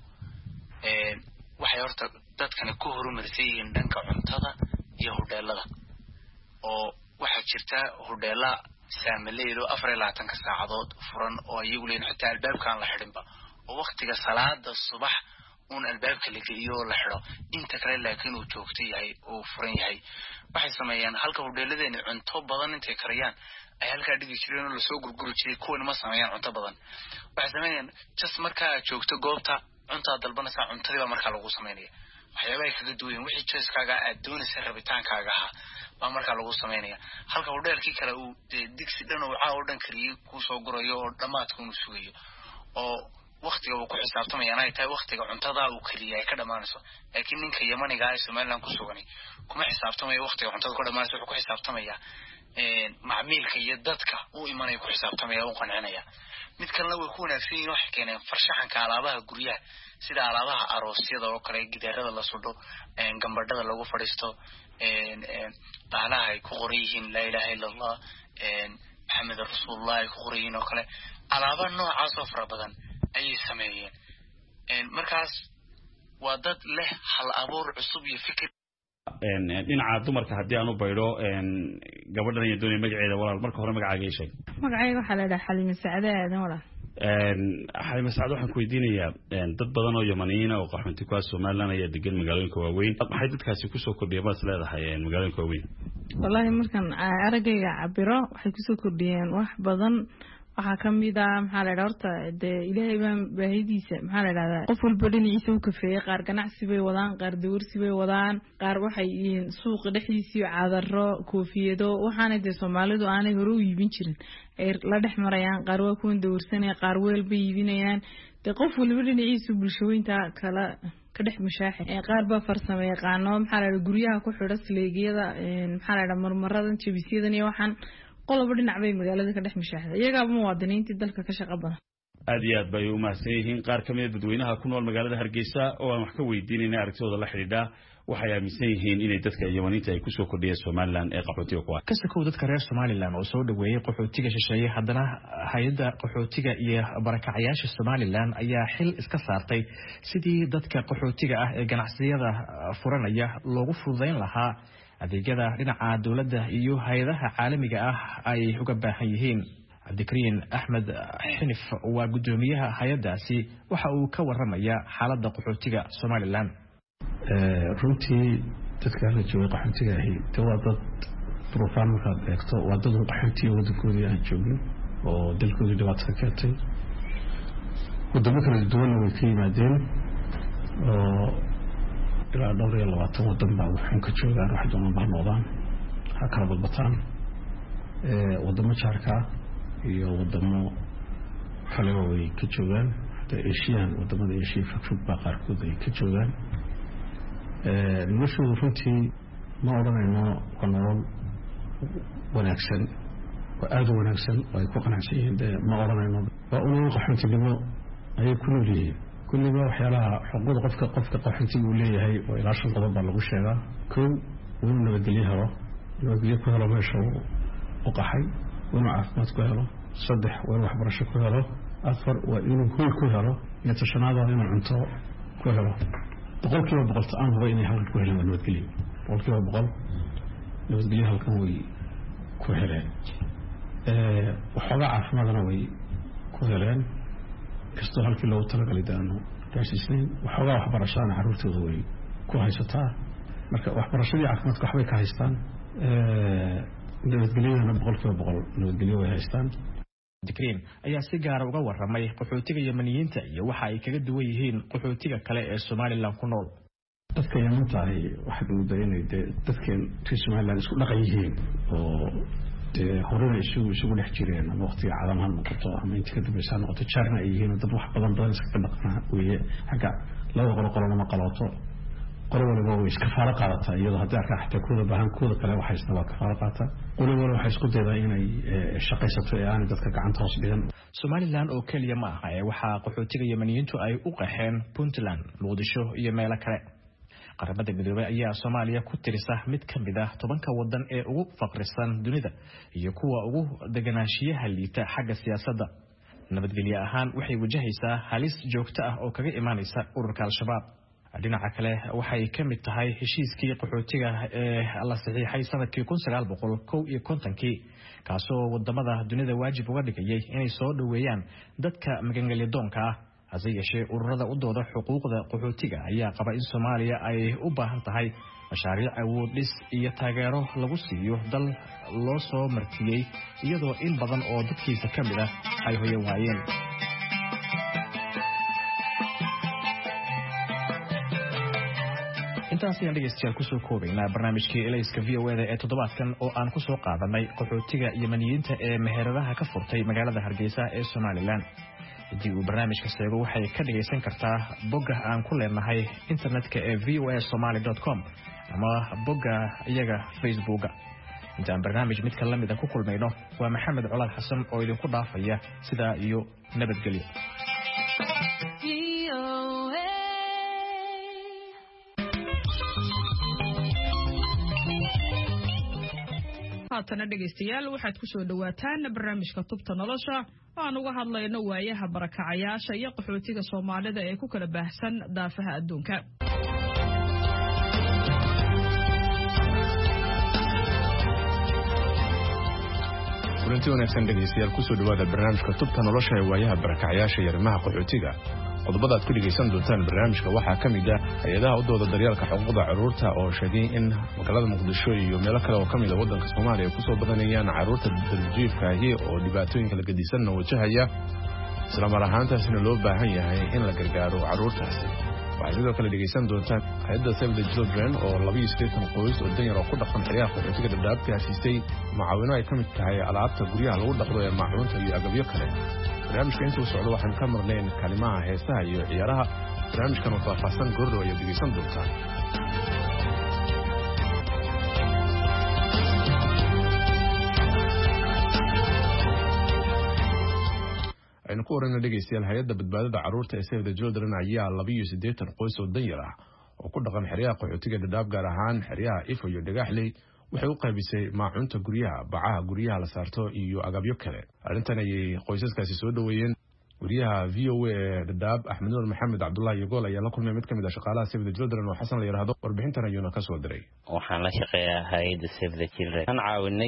waxay horta dadkani ku horumarsan yihiin dhanka cuntada iyo hoteelada oo waxa jirta hoteela saamaleeyo 24 saacadood furan oo iyagu leeyihiin xitaa albaabkan la xidhinba oo waqtiga salaada subax albaabka la geliyo la xidho inta kale laakiin uu joogto yahay oo furan yahay. waxay sameeyaan halka hoteeladeena cunto badan intay kariyaan ay halka dhigi jireen oo la soo gurguri jiray kuwana ma sameeyaan cunto badan. waxay sameeyaan just marka joogto goobta cunta dalbanaysa cuntadiiba marka lagu sameeyo waxyaabaha kaga duwan wixii choice-kaaga aad doonaysa rabitaankaaga ahaa baa markaa lagu sameynaya halka hodheelkii kale uu digsi dhan oo caaw dhan kariyay ku soo gurayo oo dhamaadku uu sugayo oo waqtiga uu ku xisaabtamaya inay tahay waqtiga cuntada uu kariyay ay ka dhamaanayso laakiin ninka Yamaniga ah Soomaaliland ku suganay kuma xisaabtamayo waqtiga cuntada ku dhamaanayso wuxuu ku xisaabtamaya macmiilka iyo dadka uu imanay ku xisaabtamaya oo qancinaya mid kalena way ku wanaagsan yihiin wax keeneen farshaxanka alaabaha guryaha sida alaabaha aroosyada oo kale gidaarada la sudho gambadhada lagu fadhiisto baalaha ay ku qoran la ilaaha illa allah Muhammad rasuulullah ay ku qoran oo kale alaaba noocaas oo fara badan ayay sameeyeen markaas waa dad leh hal abuur cusub iyo fikir dhinaca dumarka haddii aan u baydo gabadhan iyo doonay magaceeda walaal marka hore magacaaga sheeg magacayga waxa la yiraahdaa Xalima Saacade aadan walaal Xalima Saacade waxaan ku weydiinayaa dad badan oo Yamaniyiin oo qaxoonti ku ah Soomaaliland ayaa degan magaalooyinka waaweyn maxay dadkaasi ku soo kordhiyeen baad leedahay magaalooyinka waaweyn wallahi markan aragayga cabiro waxay ku soo kordhiyeen wax badan waxa kamid ah maxaa la yiraahdaa horta Ilaahay baan baahidiisa maxaa la yiraahdaa qof walba dhinaciisa uu kafeeyay qaar ganacsi bay wadaan qaar dawarsi bay wadaan qaar waxay yihiin suuq dhexdiisa caadaro koofiyado waxaana Soomaalidu aanay hore u iibin jirin ay la dhex marayaan qaar waa kuwan dawarsanay qaar weel bay iibinayaan qof walba dhinaciisa bulshooyinta kala ka dhex mushaaxay qaar ba farsamay yaqaano maxaa la yiraahdaa guryaha ku xidhan sleegyada maxaa la yiraahdaa marmaradan jabisyadan iyo waxaan qolobo dhinac bay magaalada ka dhex mushaaxday iyaga muwaadiniinta dalka ka shaqo badan aad iyo aad bay u mahadsan yihiin qaar ka mid ah dadweynaha ku nool magaalada Hargeysa oo aan wax ka weydiinayna aragtidooda la xiriidha waxay aaminsan yihiin inay dadka Yamaniinta ay ku soo kordhiyeen Soomaaliland ee qaxootiga ku ah kasoo dadka reer Soomaaliland oo soo dhaweeyay qaxootiga shisheeye haddana hay'adda qaxootiga iyo barakacayaasha Soomaaliland ayaa xil iska saartay sidii dadka qaxootiga ah ee ganacsiyada furanaya loogu fududeyn lahaa adeegyada dhinaca dawladda iyo hay'adaha caalamiga ah ay uga baahan yihiin Cabdikariin Axmed Xinif waa gudoomiyaha hay'adaasi waxa uu ka warramaya xaaladda qaxootiga Soomaaliland runtii dadka la jooga qaxootiga ahi waa dad profile marka eegto waa dad qaxootiga waddankoodii aan joogin oo dalkoodii dhibaato ka keentay wadamo kala duwan way ka yimaadeen oo ilaa dhowr iyo 20 wadan baa waxaan ka joogaan wax doonaan baa noqdaan ha kala badbataan wadamo jaarka iyo wadamo kale oo ay ka joogaan Asian wadamada Asia fog baa qaarkood ay ka joogaan noloshoodu runtii ma odhanayno waa nolol wanaagsan waa aad u wanaagsan oo ay ku qanacsan yihiin ma odhanayno waa nolol qaxootinimo ayay ku nool yihiin kulliba waxyaalaha xuquuqda qofka qaxootiga uu leeyahay oo ilaa 5 qodob baa lagu sheegaa kow inuu nabadgelyo helo nabadgelyo ku helo meesha uu qaxay inuu caafimaad ku helo 3 waa inuu waxbarasho ku helo 4 waa inuu hoy ku helo iyo tashanaada inuu cunto ku helo boqolkiiba boqol aan hubo inay halkan ku helaan nabadgelyo boqolkiiba boqol nabadgelyo halkan way ku heleen waxoogaa caafimaadna way ku heleen kastoo halkii loogu talagalay daanu gaarsiisnayn waxoogaa waxbarashadana carruurtooda way ku haysataa marka waxbarashadii caafimaadka waxbay ka haystaan nabadgelyadana boqolkiiba boqol nabadgelyo way haystaan Cabdikariin ayaa si gaar ah uga warramay qaxootiga Yamaniyiinta iyo waxa ay kaga duwan yihiin qaxootiga kale ee Soomaaliland ku nool dadka Yamaniinta ay waxa uu daynay dadkeen Soomaaliland isku dhaqan yihiin oo horena isugu dhex jireen ama waqtiga calaamaha noqoto ama inta ka dambaysa noqoto jaarna ay yihiin dad wax badan iska dhaqnaa weeye xagga laba qolo ma qalooto qolo walba way iska faala qaadataa iyadoo haddii arkaa xataa kooda baahan kooda kale waxay isna waa ka faala qaataa qolo walba waxay isku daydaa inay shaqaysato ee aan dadka gacanta hoos dhigan Soomaaliland oo kaliya ma aha waxa qaxootiga Yamaniyiintu ay u qaxeen Puntland Muqdisho iyo meelo kale qaramada midoobay ayaa Soomaaliya ku tirisa mid ka mid ah 10 wadan ee ugu faqrisan dunida iyo kuwa ugu deganaanshiyaha liita xagga siyaasadda nabadgelyo ahaan waxay wajahaysaa halis joogto ah oo kaga imaanaysa ururka Al-Shabaab dhinaca kale waxay ka mid tahay heshiiskii qaxootiga ee la saxiixay sanadkii 1951 kaasoo wadamada dunida waajib uga dhigayay inay soo dhaweeyaan dadka magangalyo doonka ah hase yeeshee ururada u dooda xuquuqda qaxootiga ayaa qaba in Soomaaliya ay u baahan tahay mashaariic awood dhis iyo taageero lagu siiyo dal loo soo martiyay iyadoo in badan oo dadkiisa ka mid ah ay hoyo waayeen intaas ayaan dhegeystayaal kusoo koobaynaa barnaamijkii elayska VOA ee toddobaadkan oo aan kusoo qaadanay qaxootiga yamaniyiinta ee meheradaha ka furtay magaalada Hargeysa ee Somaliland. haddii uu barnaamijka seego waxay ka dhegeysan kartaa bogga aan ku leenahay internetka ee voasomali.com ama bogga iyaga Facebooka. intaan barnaamij mid kala mid ah ku kulmayno waa Maxamed Colaad Xasan oo idinku dhaafaya sidaa iyo nabadgelyo. haatana dhegeystayaal waxaad ku soo dhawaataan barnaamijka tubta nolosha oo aan uga hadlayno waayaha barakacayaasha iyo qaxootiga Soomaalida ee ku kala baahsan daafaha adduunka. kulanti wanaagsan dhegeystayaal ku soo dhawaada barnaamijka tubta nolosha ee waayaha barakacayaasha iyo arrimaha qaxootiga. qodobada aad ku dhegeysan doontaan barnaamijka waxaa ka mid ah hay'adaha u dooda daryeelka xuquuqda carruurta oo sheegay in magaalada Muqdisho iyo meelo kale oo ka mid ah waddanka Soomaaliya ay ku soo badanayaan carruurta darjiifka ahi oo dhibaatooyinka la gedisan wajahaya isla mar ahaantaasina loo baahan yahay in la gargaaro carruurtaasi. waxaad sidoo kale dhegeysan doontaan hay'adda Save the Children oo 28 qoys oo danyar oo ku dhaqan xeryaha qaxootiga Dadaab gaarsiisay mucaawino ay ka mid tahay alaabta guryaha lagu dhaqdo ee maacuunta iyo agabyo kale. barnaamijka intuu socdo waxaan ka marnayn kalimaha heesaha iyo ciyaaraha. barnaamijkan oo faahfaahsan goordhow ayaad dhegeysan doontaan. aynu ku warayno dhegeystayaal hay'adda badbaadada carruurta ee Save the Children ayaa 28 qoys oo danyar ah oo ku dhaqan xeryaha qaxootiga Dadaab gaar ahaan xeryaha Ifo iyo Dhagaxley waxay u qaybisay maacuunta guryaha, bacaha guryaha la saarto iyo agabyo kale. arrintan ayay qoysaskaasi soo dhaweeyeen. wariyaha VOA Dadaab Axmed Nuur Maxamed Cabdullaahi Yagool ayaa la kulmay mid ka mid ah shaqaalaha Save the Children oo Xasan la yiraahdo. warbixintan ayuuna ka soo diray. waxaan la shaqeeyaa hay'adda Save the Children. waxaan caawinay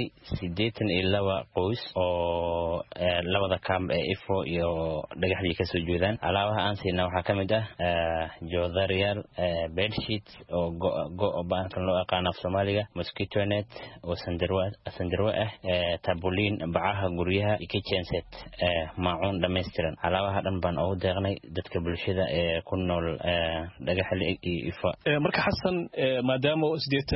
82 qoys oo labada camp ee Ifo iyo Dhagaxley ka soo jeedaan. alaabaha aan siinaa waxaa ka mid ah joodariyaal, bedsheet oo go baankan loo yaqaan af Soomaaliga, mosquito net oo sandarwa ah, tabuliin, bacaha guryaha, kitchen set, maacuun dhameystiran. alaabaha dhan baan ugu deeqnay dadka bulshada ee ku nool Dhagaxley iyo Ifo. marka Xasan, maadaama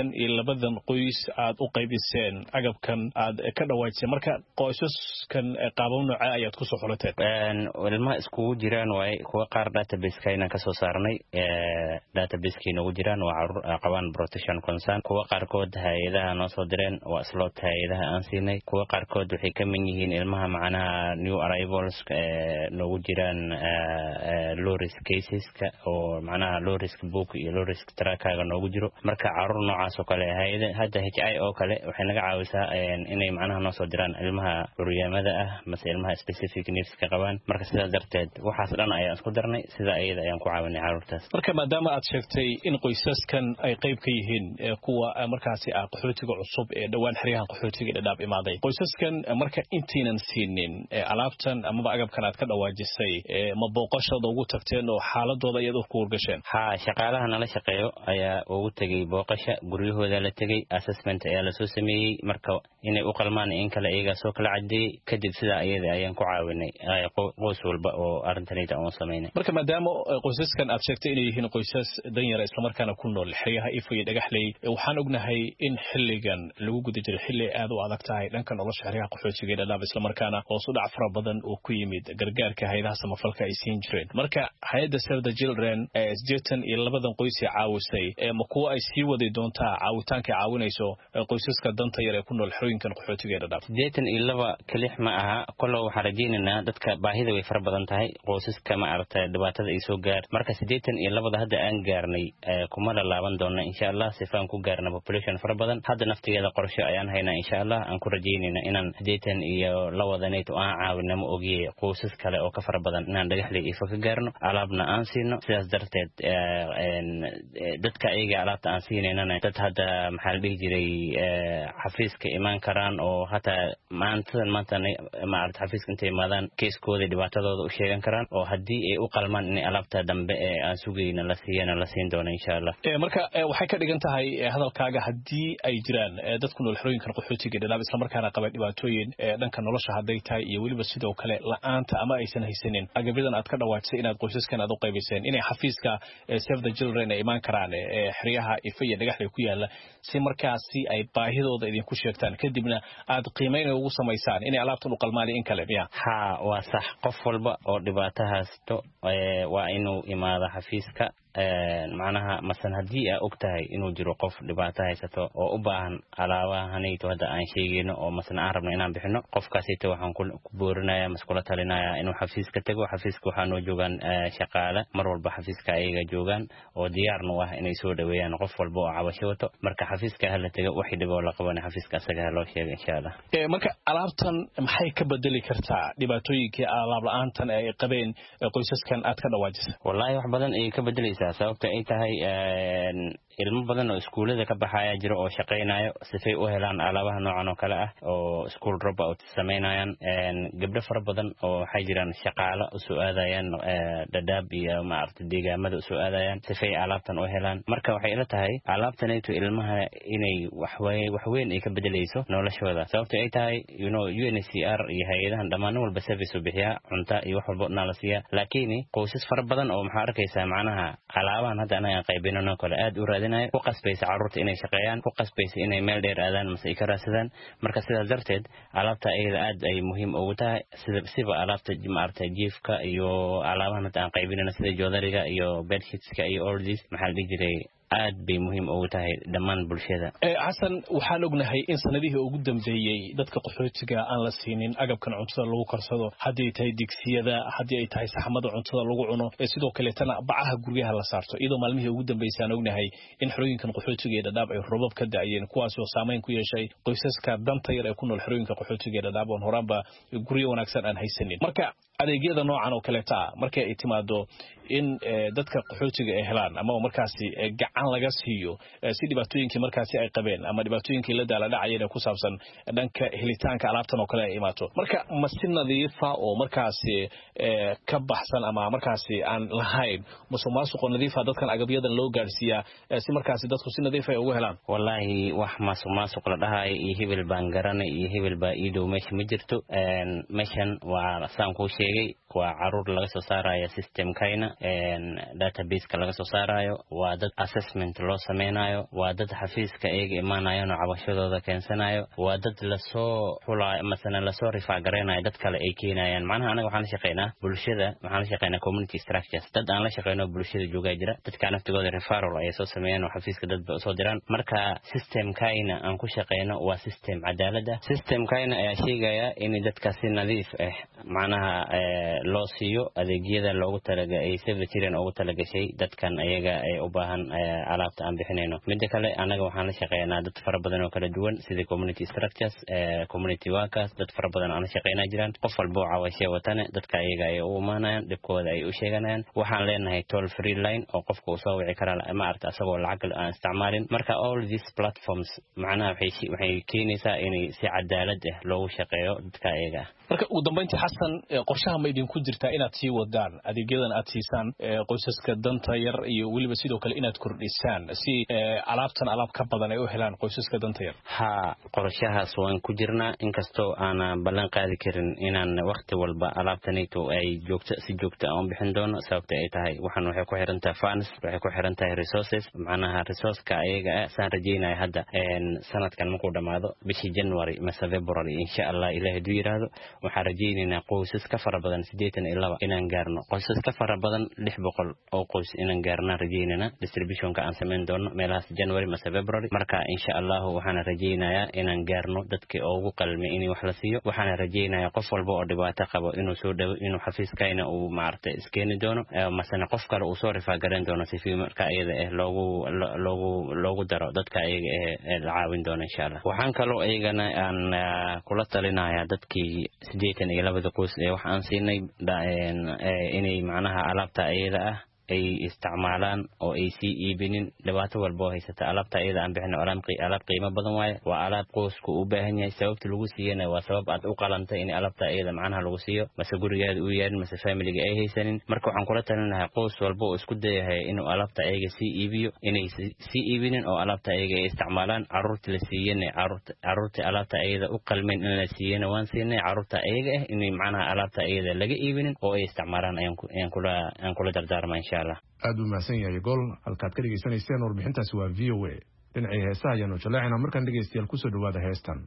82 qoys aad u qaybiseen agabkan aad ka dhawaajisay, marka qoysaskan qaabab nooca ayaad ku soo xulateen? ilmaha iskugu jiraan way kuwa qaar database-kayna ka soo saarnay. database-kayna ugu jiraan waa carruur qabaan protection concern. kuwa qaarkood hay'adaha noo soo direen waa slot hay'adaha aan siinay. kuwa qaarkood waxay ka mid yihiin ilmaha macnaha new arrivals noogu jiraan low risk cases-ka oo macnaha low risk book iyo low risk tracker-ka noogu jiro. marka carruur noocaas oo kale hadda HI oo kale waxay naga caawisaa inay macnaha noo soo diraan ilmaha curyaamada ah mase ilmaha specific needs ka qabaan. marka sidaas darteed waxaas dhan ayaan isku darnay, sida ayada ayaan ku caawinay carruurtaas. marka maadaama aad sheegtay in qoysaskan ay qayb ka yihiin kuwa markaasi qaxootiga cusub ee dhawaan xeryaha qaxootiga Dadaab imaaday, qoysaskan marka intiinan siinin alaabtan amaba agabkan aad ka dhawaajisay, ma booqashada ugu tagteen oo xaaladooda iyadoo ku wargasheen? shaqaalaha nala shaqeeyo ayaa ugu tagay booqasha, guryahooda la tagay, assessment ayaa la soo sameeyey. marka inay u qalmaan in kale iyaga soo kala cadeeyay, kadib sida ayada ayaan ku caawinay qoys walba oo arrintanayda aan sameynay. marka maadaama qoysaskan aad sheegtay inay yihiin qoysas danyar isla markaana ku nool xeryaha Ifo iyo Dhagaxley, waxaan ognahay in xilligan lagu guda jiray xilli aad u adag tahay dhanka nolosha xeryaha qaxootiga Dadaab, isla markaana hoos u dhac fara badan oo ku yimid gargaarka hay'adaha samafalka ay siin jireen. marka hay'adda Save the Children 82 qoys ee caawisay, ma kuwa ay sii wadi doontaa caawitaanka caawinayso qoysaska danta yar ee ku nool xerooyinkan qaxootiga Dadaab? 82 kalix ma aha, kullu waxaan rajaynaynaa dadka baahida way fara badan tahay, qoysaska ma aragtay dhibaatada ay soo gaar. marka 82 hadda aan gaarnay kuma la laaban doona insha Allah, sifaan ku gaarna population fara badan. hadda naftigeeda qorshe ayaan haynaa insha Allah, aan ku rajaynaynaa inaan 82 aan caawinno ma ogiye qoysas kale oo ka fara badan inaan Dhagaxley Ifo ka gaarno, alaabna aan siino. sidaas darteed dadka ayaga alaabta aan siinayna dad hadda maxaa la dhihi jiray xafiiska imaan karaan oo hataa maanta ma aragtay xafiiska intay imaadaan keeskooda dhibaatadooda u sheegan karaan, oo haddii ay u qalmaan in alaabta dambe ee aan sugayna la siin doono insha Allah. marka waxay ka dhigan tahay hadalkaaga haddii ay jiraan dad ku nool xerooyinkan qaxootiga Dadaab isla markaana qaba dhibaatooyin dhanka nolosha hadday tahay iyo weliba sidoo kale la'aanta ama aysan haysanin agabyadan aad ka dhawaajisay inaad qoysaskan aad u qaybiseen inay xafiiska Save the Children ay imaan karaan xeryaha Ifa iyo Dhagaxley ku yaala si markaasi ay baahidooda idinku sheegtaan kadibna aad qiimeyn ugu samaysaan inay alaabtan u qalmaali in kale miya waa sax qof walba oo dhibaato haysto waa inuu imaado xafiiska macnaha masan haddii aad ogtahay inuu jiro qof dhibaato haysato oo u baahan alaabahanayto hadda aan sheegayno oo masan aan rabno inaan bixino qofkaasita waxaan ku boorinayaa maskula talinayaa inuu xafiiska tago xafiiska waxaa noo joogaan shaqaale mar walba xafiiska ayaga joogaan oo diyaarna u ah inay soo dhaweeyaan qof walba oo cabasho wato marka xafiiska hala tago wixii dhiboo la qabanay xafiiska asaga loo sheegay insha Allah marka alaabtan maxay ka bedeli kartaa dhibaatooyinkii alaab la'aantan ay qabeen qoysaskan aad ka dhawaajisay wallahi wax badan ay ka bedelaysaa sababta ay tahay ilmo badan oo iskuulada ka baxaya jiro oo shaqeynayo sifay u helaan alaabaha noocan oo kale ah oo school drop out sameynayaan gabdho fara badan oo waxay jiraan shaqaale u soo aadayaan dadaab iyo maarta deegaamada u soo aadayaan sifay alaabtan u helaan marka waxay ila tahay alaabtanaytu ilmaha inay wax weyn ay ka bedelayso noloshooda sababta ay tahay UNHCR iyo hay'adahan dhammaan walba service u bixiya cunta iyo wax walba nala siiya laakiin qoysas fara badan oo maxaa arkaysaa macnaha alaabahan hadda anaga qaybinano kale aad u raadinayo ku qasbaysa carruurta inay shaqeeyaan ku qasbaysa inay meel dheer aadaan mase ka raadsadaan marka sidaas darteed alaabta ayada aad ay muhiim ugu tahay sida alaabta maarta jiifka iyo alaabahan hadda aan qaybinano sida joodariga iyo bedsheetska iyo all this maxaa la jiray aad bay muhiim ugu tahay dhammaan bulshada xasan waxaan ognahay in sanadihii ugu dambeeyay dadka qaxootiga aan la siinin agabkan cuntada lagu karsado haddii ay tahay digsiyada haddii ay tahay saxamada cuntada lagu cuno sidoo kale tana bacaha guryaha la saarto iyadoo maalmihii ugu dambeysay aan ognahay in xerooyinkan qaxootiga ee Dadaab ay roobab ka da'ayeen kuwaas oo saameyn ku yeeshay qoysaska danta yar ee ku nool xerooyinka qaxootiga ee Dadaab oo horaanba guryo wanaagsan aan haysanin marka adeegyada noocan oo kale taa markay ay timaado in dadka qaxootiga ay helaan ama markaasi gacan laga siiyo si dhibaatooyinkii markaasi ay qabeen ama dhibaatooyinkii la daala dhacayeen ku saabsan dhanka helitaanka alaabtan oo kale ay imaato marka ma si nadiifa oo markaasi ka baxsan ama markaasi aan lahayn musuqmaasuq nadiifa dadkan agabyadan loo gaarsiiyaa si markaasi dadku si nadiif ay ugu helaan wallahi wax musuqmaasuq la dhahay iyo hebel baan garanay iyo hebel baa ii dhow meesha ma jirto meeshan waa saan ku sheegay waa caruur laga soo saarayo systemkayna database-ka laga soo saarayo waa dad assessment loo sameynayo waa dad xafiiska ayaga imaanayaan oo cabashadooda keensanayo waa dad lasoo xulaayo masana lasoo rifaagareynaayo dad kale ay keenayaan macnaha anaga waxaan la shaqeynaa bulshada waxaan la shaqeynaa community structures dad aan la shaqeyno bulshada joogaa jira dadka naftigooda referral ay soo sameeyaan oo xafiiska dadba soo diraan marka systemkayna aan ku shaqeyno waa system cadaalad ah systemkayna ayaa sheegaya in dadka si nadiif ah macnaha loo siiyo adeegyada loogu talagalay Save the Children ugu talagashay dadkan ayaga ay u baahan alaabta aan bixinayno mid kale anaga waxaan la shaqeynaa dad fara badan oo kala duwan sida community structures community workers dad fara badan aan la shaqeynaa jiraan qof walba oo caawashay watana dadka ayaga ay u imaanayaan dibkooda ay u sheeganayaan waxaan leenahay toll free line oo qofka uu soo wici kara ma aragta asagoo lacag aan isticmaalin marka all these platforms macnaha waxay keenaysaa in si cadaalad ah loogu shaqeeyo dadka ayaga marka ugu dambeyntii xasan qorshaha ma idin ku jirtaa inaad sii wadaan adeegyadan aad siisaan qoysaska danta yar iyo waliba sidoo kale inaad kordhisaan si alaabtan alaab ka badan ay u helaan qoysaska danta yar qorshahaas waan ku jirnaa inkastoo aan ballan qaadi karin inaan waqti walba alaabtanayto ay si joogto aan u bixin doono sababta ay tahay waxaan waxay ku xiran tahay funds waxay ku xiran tahay resources macnaha resourceka ayaga saan rajeynayo hadda sanadkan markuu dhamaado bishii January mise February insha Allah ilaahay duu yiraahdo waxaan rajeynaynaa qoysas ka fara badan 82 inaan gaarno qoysas ka fara badan 600 oo qoys inaan gaarno rajeynaynaa distributionka aan sameyn doono meelahaas January mise February marka insha Allah waxaan rajeynayaa inaan gaarno dadkii ugu qalmay in wax la siiyo waxaan rajeynayaa qof walba oo dhibaato qabo inuu soo dhawo inuu xafiiskayna uu maartay iskeeni doono masana qof kale uu soo rifaagareyn doono si marka ayada loogu daro dadka ayaga la caawin doono insha Allah waxaan kaloo ayagana aan kula talinayaa dadkii 82 qoys ee wax aan siinay inay macnaha alaabta ayada ah ay isticmaalaan oo ay sii iibinin dhibaato walba oo haysata alaabta ayada aan bixin alaab qiimo badan waaye waa alaab qoysku u baahan yahay sababta lagu siiyana waa sabab aad u qalantay in alaabta ayada macnaha lagu siiyo mase gurigaada u yaalin mase familiga ay haysanin marka waxaan kula talin lahaa qoys walba oo isku dayahay inuu alaabta ayaga sii iibiyo inay sii iibinin oo alaabta ayaga ay isticmaalaan caruurta la siiyana caruurta alaabta ayada u qalmeen in la siiyana waan siinay caruurta ayaga ah inay macnaha alaabta ayada laga iibinin oo ay isticmaalaan ayaan kula dardaarmaa insha allah aad u mahadsan yahay gol halkaad ka dhegaysanayseen warbixintaasi waa VOA dhinacii heesaha ayaanu jaleecina markaan dhegaystayaal kusoo dhawaada heestan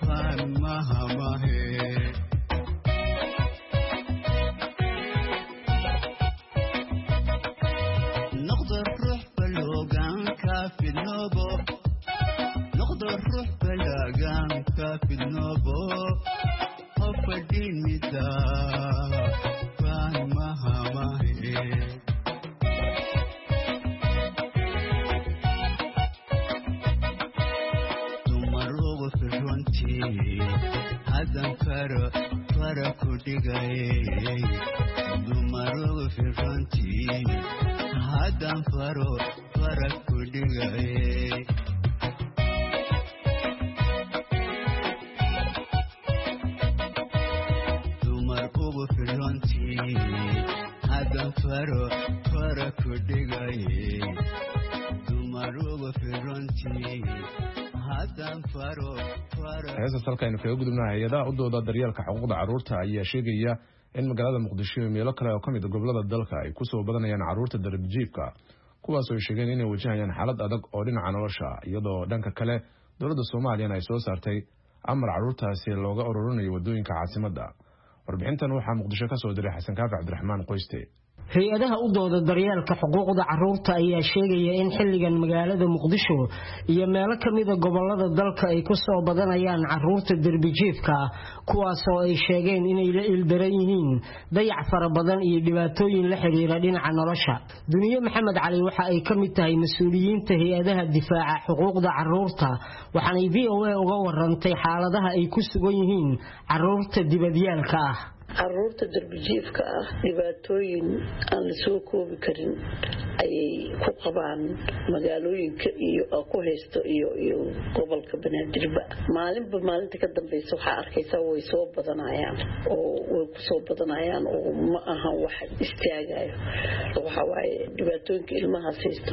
heesas halkaaynu kaga gudubnaa hay-adaha u dooda daryeelka xuquuqda carruurta ayaa sheegaya in magaalada muqdisho iyo meelo kale oo ka mid a gobolada dalka ay kusoo badanayaan carruurta darbijiifka kuwaasoo ay sheegeen inay wajahayaan xaalad adag oo dhinaca nolosha iyadoo dhanka kale dowladda soomaaliyana ay soo saartay amar carruurtaasi looga ururinayo wadooyinka caasimadda warbixintan waxaa muqdisho ka soo diray xasan kaafi cabdiraxmaan qoyste hay-adaha u dooda daryeelka xuquuqda carruurta ayaa sheegaya in xilligan magaalada muqdisho iyo meelo ka mida gobolada dalka ay ku soo badanayaan carruurta derbijiifka kuwaasoo ay sheegeen inay la ildaran yihiin dayac fara badan iyo dhibaatooyin la xiriira dhinaca nolosha duniye maxamed cali waxa ay ka mid tahay mas-uuliyiinta hay-adaha difaaca xuquuqda carruurta waxaanay VOA uga warantay xaaladaha ay ku sugan yihiin carruurta dibadyaalka ah carruurta darbijiifka ah dhibaatooyin aan la soo koobi karin ayay ku qabaan magaalooyinka iyo ku haysto iyo gobolka banaadirba maalinba maalinta ka dambaysa waxaa arkaysaa way soo badanayaan oo ma ahan wax istaagayo waxa waaye dhibaatooyinka ilmahaas haysto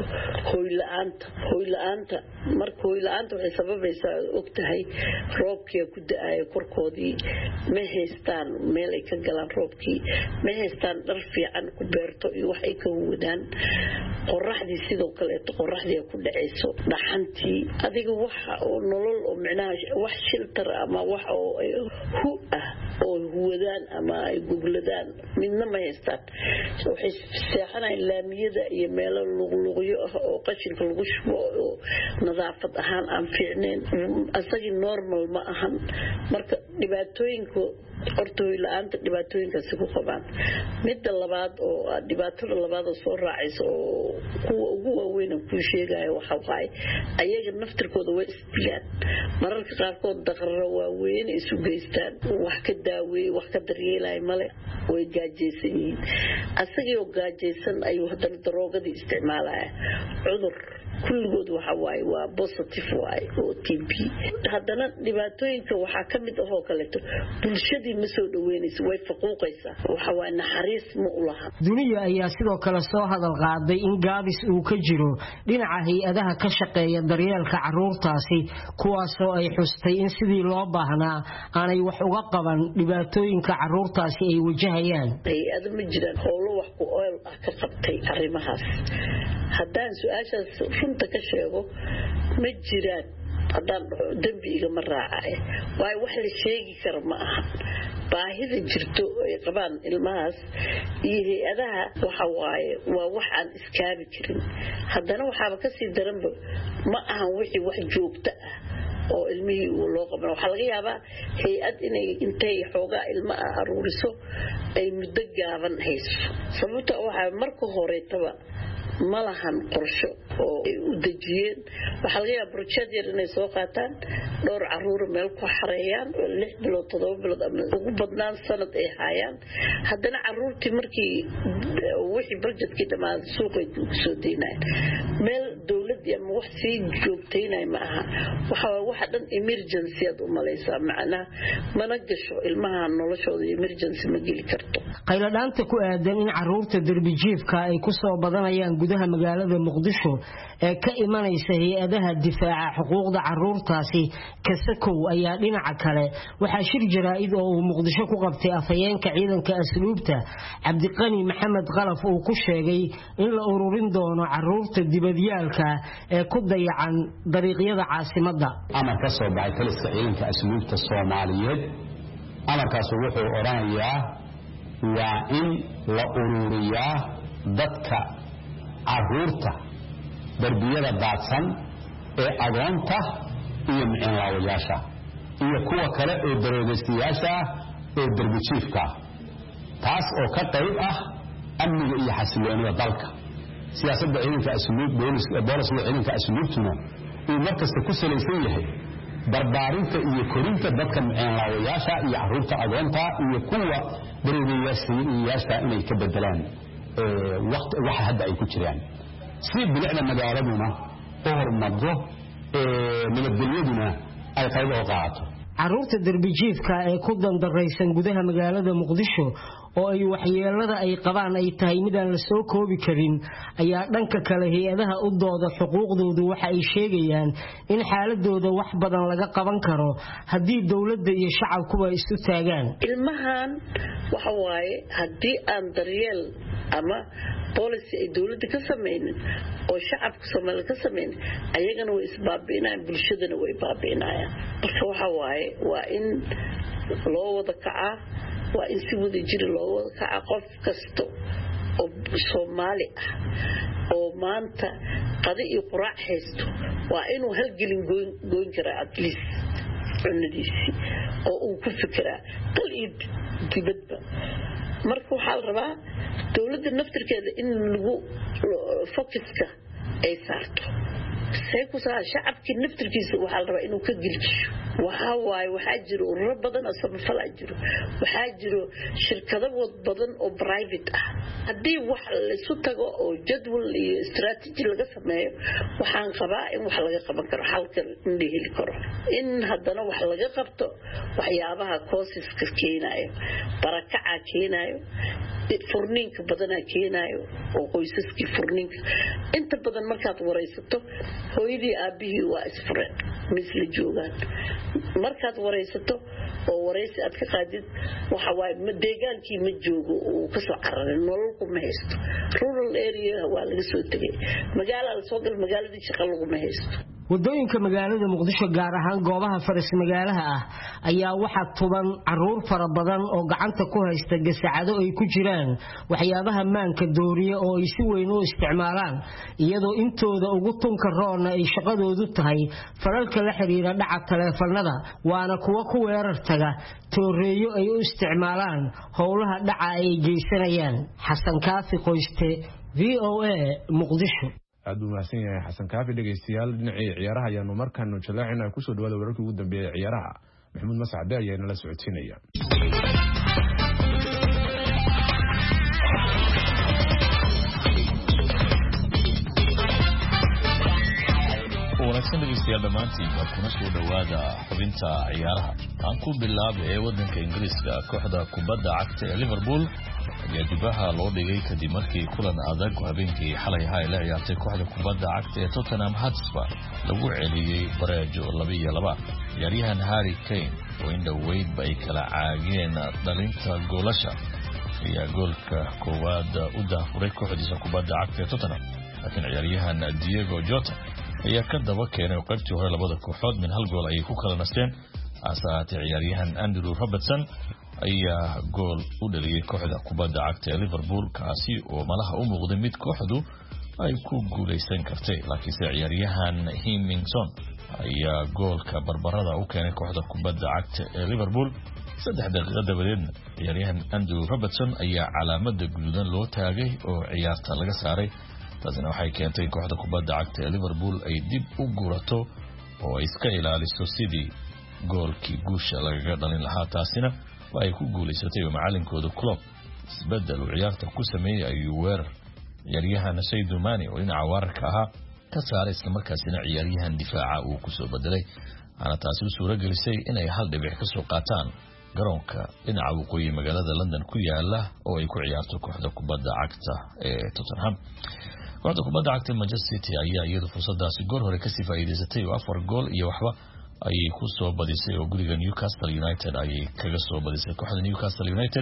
hooyla-aanta marka hooyla-aanta waxay sababaysaa ogtahay roobkia ku da-ayo korkoodii ma haystaan meel ay ka galaan roobkii ma haystaan dhar fiican ku beerto iyo wax ay ka wadaan qoraxdii sidoo kaleeto qoraxdii ku dhacayso dhaxantii adiga waxa oo nolol oo micnaha wax shiltar ama wax oo hu ah oo huwadaan ama ay gogladaan midna ma haystaan waxay seexanayaan laamiyada iyo meelo luqluqyo ah oo qashinka lagu shubo oo nadaafad ahaan aan fiicneen asagii normal ma ahan marka dhibaatooyinka hortooy la'aanta dhibaatooyinkaasi ku qabaan midda labaad oo dhibaatada labaad oo soo raacaysa oo kuwa ugu waaweyn ku sheegaya waxa waaye ayaga naftirkooda way isdilaan mararka qaarkood daqarro waaweyn isu geystaan wax ka daaweey wax ka daryeelay male way gaajeysan yihiin asagii oo gaajeysan ayuu haddana daroogadii isticmaalaya cudur kulligood waxa waaye waa positive waaye oo TB haddana dhibaatooyinka waxaa ka mid ahoo kaleeto bulshadii ma soo dhaweynaysa way faquuqaysaa waxa waaye naxariis ma u laha duniya ayaa sidoo kale soo hadal qaaday in gaabis uu ka jiro dhinaca hay-adaha ka shaqeeya daryeelka carruurtaasi kuwaasoo ay xustay in sidii loo baahnaa aanay wax uga qaban dhibaatooyinka carruurtaasi ay wajahayaan hay-ado ma jiraan howlo wax ku ool ah ka qabtay arrimahaas haddaan su-aashaas runta ka sheego ma jiraan haddaan dembi igama raacaya waayo wax la sheegi kara ma aha baahida jirto ay qabaan ilmahaas iyo hay-adaha waxa waaye waa wax aan iskaabi karin haddana waxaaba kasii daranba ma ahan wixii wax joogto ah oo ilmihii uu loo qaban waxaa laga yaabaa hay-ad inay intay xoogaa ilma ah aruuriso ay muddo gaaban hayso sababta waxaa marka horeetaba ma lahan qorsho oo ay u dejiyeen waxaa laga yaabaa project yar inay soo qaataan dhowr carruur meel ku xareeyaan 6 bilood 7 bilood ama ugu badnaan sanad ay hayaan haddana carruurtii markii wixii budgetkii dhamaaday suuqay ku soo deynayaan meel dawladda ama wax sii joogtaynay ma aha waxa dhan emergency aad u malaysaa macnaha mana gasho ilmaha noloshooda emergency ma geli karto qayladhaanta ku aadan in carruurta darbijiifka ay ku soo badanayaan gudaha magaalada muqdisho ee ka imanaysa hay-adaha difaaca xuquuqda carruurtaasi kasakow ayaa dhinaca kale waxaa shir jaraa'id oo uu muqdisho ku qabtay afhayeenka ciidanka asluubta cabdiqani maxamed qalaf uu ku sheegay in la ururin doono carruurta dibadyaalka ee ku dayacan dariiqyada caasimadda. amar ka soo baxay taliska ciidanka asluubta Soomaaliyeed amarkaas wuxuu oranayaa waa in la ururiyaa dadka caruurta darbiyada daadsan ee agoonta iyo micnaawayaasha iyo kuwa kale oo daroodeestayaasha oo darbijiifka taas oo ka qayb ah amniga iyo xasiloonida dalka siyaasadda ciidanka asluub booliska ciidanka asluubtuna uu markasta ku salaysan yahay barbaarinta iyo korinta dadka micnaawayaasha iyo caruurta agoonta iyo kuwa daroodeestayaasha inay ka bedelaan wax hadda ay ku jiraan si bilicda magaaladuna oo hormado nabadgelyaduna ay qayb oo qaato. caruurta darbijiifka ee ku dandaraysan gudaha magaalada Muqdisho oo ay waxyeelada ay qabaan ay tahay mid aan la soo koobi karin ayaa dhanka kale hay'adaha u dooda xuquuqdoodu waxa ay sheegayaan in xaaladooda wax badan laga qaban karo haddii dawladda iyo shacabkuba isu taagaan. ilmahan waxa waaye haddii aan daryeel ama policy ay dawladda ka sameeyeen oo shacabka Soomaaliyeed ka sameeyeen ayagana way isbaabiinayaan bulshadana way baabiinayaan marka waxa waaye waa in loo wada kacaa waa in si wada jir loo wada kacaa qof kasto oo Soomaali ah oo maanta qadi iyo quraac haysto waa inuu halgelin goyn karaa at least cunadiisi oo uu ku fikiraa dal iyo dibadba marka waxaa la rabaa dawladda naftirkeeda in lagu focuska ay saarto saykusaa shacabkii naftirkiisa waxaa la rabaa inuu ka gilgisho waxaa jiro ururo badan oo samafal ah jiro waxaa jiro shirkado badan oo private ah haddii wax la isu tago oo jadwal iyo strategy laga sameeyo waxaan qabaa in wax laga qaban karo halka in la heli karo in haddana wax laga qabto waxyaabaha causeska keenayo barakaca keenayo furniinka badana keenayo oo qoysaskii furniinka inta badan markaad waraysato hooyadii aabihii waa isfureen misla joogaan markaad waraysato oo waraysi aad ka qaadid waxa waaye deegaankii ma joogo uu ka soo cararay nololku ma haysto rural area waa laga soo tagay magaalada soo gal magaaladii shaqo lagu ma haysto wadooyinka magaalada Muqdisho gaar ahaan goobaha faras magaalaha ah ayaa waxa tuban caruur fara badan oo gacanta ku haysta gasacado ay ku jiraan waxyaabaha maanka dooriye oo ay si weyn u isticmaalaan iyadoo intooda ugu tunka roona ay shaqadoodu tahay faralka la xiriira dhaca taleefanada waana kuwa ku weerar taga tooreeyo ay u isticmaalaan howlaha dhaca ay geysanayaan. Xasan Kaafi Qoyste, VOA, Muqdisho. aad u mahadsan yahay xasan kaafi dhegeystayaal dhinacii ciyaaraha ayaanu markaanu jaleecina ku soo dhawaada wararkii ugu dambeeyay ciyaaraha maxamuud mascade ayaa nala socodsiinaya. wanaagsan dhegeystayaal dhammaantiin waa kuna soo dhawaada xubinta ciyaaraha aan ku bilaabay ee wadanka Ingiriiska kooxda kubadda cagta ee Liverpool ayaa dibaha loo dhigay kadib markii kulan adag habeenkii xalay ahaa la ciyaartay kooxda kubadda cagta ee Tottenham Hotspur lagu celiyay bareejo 2-2 ciyaaryahan Harry Kane oo in dhaweyd bay kala caageen dhalinta goolasha ayaa goolka koowaad u daafuray kooxdiisa kubadda cagta ee Tottenham laakiin ciyaaryahan Diego Jota ayaa ka daba keenay qaybtii hore labada kooxood min hal gool ay ku kala nasteen asaatay ciyaaryahan Andrew Robertson ayaa gool u dhaliyay kooxda kubadda cagta ee Liverpool kaasi oo malaha u muuqday mid kooxdu ay ku guuleysan kartay laakiin ciyaaryahan Himminson ayaa goolka barbarada u keenay kooxda kubadda cagta ee Liverpool 3 daqiiqo dabadeedna ciyaaryahan Andrew Robertson ayaa calaamada guduudan loo taagay oo ciyaarta laga saaray taasina waxay keentay kooxda kubadda cagta ee Liverpool ay dib u gurato oo iska ilaaliso sidii goolkii guusha lagaga dhalin lahaa taasina way ku guuleysatay macallinkooda Klopp isbedel uu ciyaarta ku sameeyay ayuu weerar ciyaaryahan Sadio Mane oo dhinaca weerarka ahaa ka saaray isla markaasina ciyaaryahan difaaca uu ku soo bedelay ana taasi u suura gelisay inay hal dhibic ka soo qaataan garoonka dhinaca waqooyi magaalada London ku yaala oo ay ku ciyaarto kooxda kubadda cagta ee Tottenham. kooxda kubadda cagta Manchester City ayaa iyadu fursadaasi goor hore ka sii faa'iideysatay oo 4 gool iyo waxba ayay ku soo badisay oo guriga Newcastle United ayay kaga soo badisay kooxda Newcastle United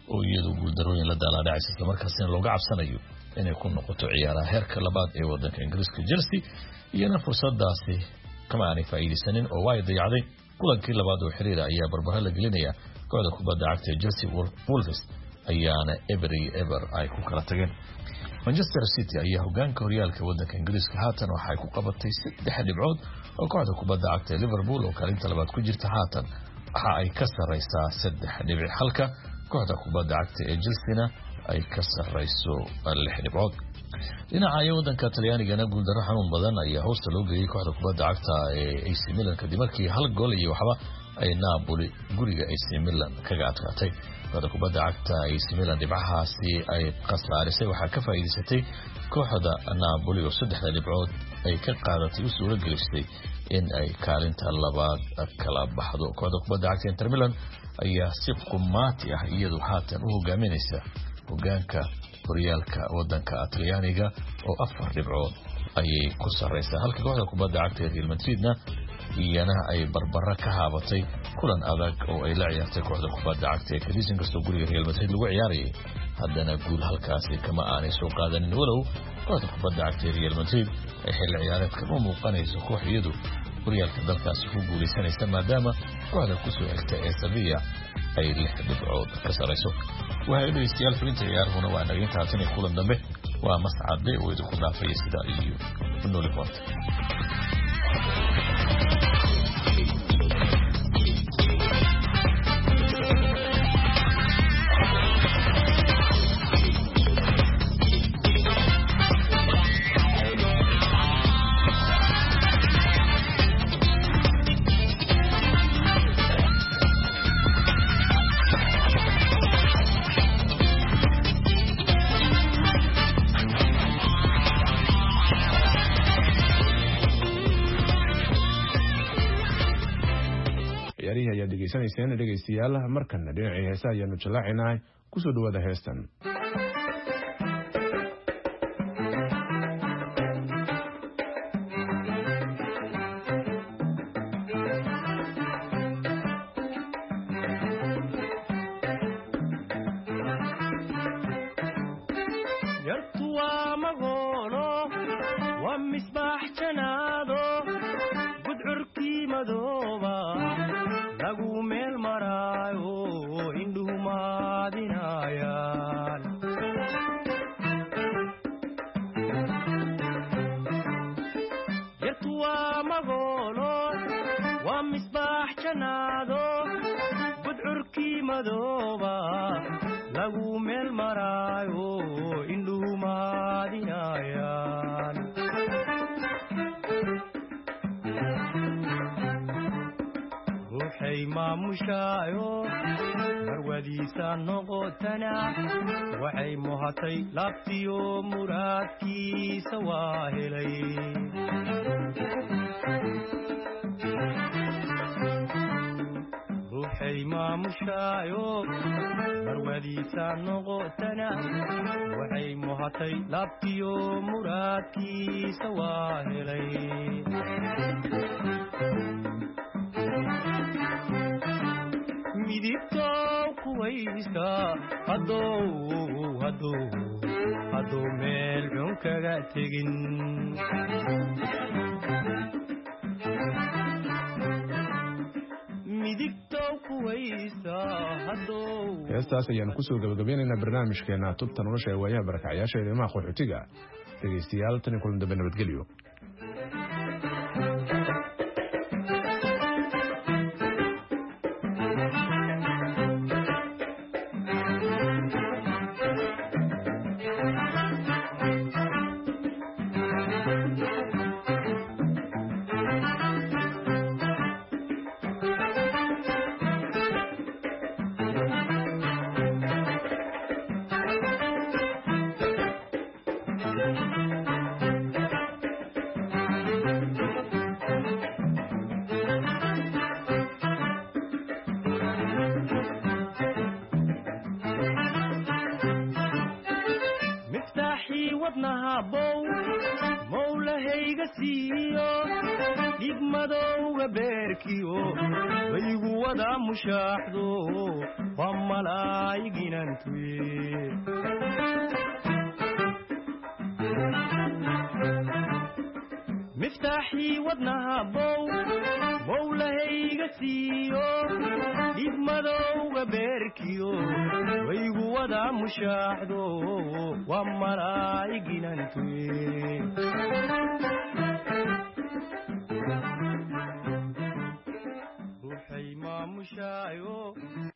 oo iyadu guuldarooyin la daaladhacaysa isla markaasina looga cabsanayo inay ku noqoto ciyaaraha heerka labaad ee wadanka Ingiriiska. Chelsea iyana fursadaasi kama aanay faa'iideysanin oo way dayacday kulankii labaad oo xiriir ayaa barbara la gelinaya kooxda kubadda cagta ee Chelsea Wolves ayaana ever ay ku kala tageen. Manchester City ayaa hogaanka horyaalka wadanka Ingiriiska haatan waxay ku qabatay 3 dhibcood oo kooxda kubadda cagta ee Liverpool oo kaalinta labaad ku jirta haatan waxa ay ka sareysaa 3 dhibic halka kooxda kubadda cagta ee Chelsea ay ka sareyso 6 dhibcood. dhinaca wadanka Talyaanigana guuldaro xanuun badan ayaa hoosta loo geeyay kooxda kubadda cagta ee AC Milan kadib markii hal gool iyo waxba ay Napoli guriga AC Milan kaga adkaatay. kooxda kubadda cagta AC Milan dhibcahaasi ay khasaarisay waxaa ka faa'iideysatay kooxda Napoli oo 3 dhibcood ay ka qaadatay u suura gelisay in ay kaalinta labaad kala baxdo. kooxda kubadda cagta Inter Milan ayaa si qumaati ah iyadu haatan u hogaaminaysa hogaanka horyaalka wadanka Talyaaniga oo 4 dhibcood ayay ku sareysaa halka kooxda kubadda cagta Real Madridna iyana ay barbara ka haabatay kulan adag oo ay la ciyaartay kooxda kubadda cagta ee Cadiz inkastoo guriga Real Madrid lagu ciyaarayay haddana guul halkaasi kama aanay soo qaadanin walow kooxda kubadda cagta ee Real Madrid ay xilli ciyaareedkan u muuqanayso koox iyadu horyaalka dalkaasi ku guuleysanaysa maadaama kooxda ku soo xigta ee Sevilla ay 6 dhibcood ka sareyso. waxay dhageystayaal filinta ciyaarahuna waa naga intaatan kulan dambe waa mascade oo idinku dhaafaya sida iyo nooli qoonta. dhegeystayaal markana dhinacii heesaha ayaanu jallaacinay ku soo dhawaada heestan. waxay muhatay laabtiyo muraadkiisa waa helay ruuxay maamushaayo marwadiisa noqotana waxay muhatay laabtiyo muraadkiisa waa helay midigtow kuwayska hadduu meel xun kaga tegin midigtow kuwaysa heestaas ayaanu kusoo gabagabeynaynaa barnaamijkeena tubta nolosha ee waayaha barakacyaasha idimaha qaxootiga. dhegeystayaal tan iyo kulan dambe nabadgelyo. miftaaxii wadnaha bow mowlahayga siiyo dhigmadowga beerkiyo waygu wada mushaaxdo waa malaa'iginantuye miftaaxii wadnaha bow mowlahayga siiyo dhigmadowga beerkiyo waygu wada mushaaxdo waa malaa'iginantuye ruuxay maamushaayo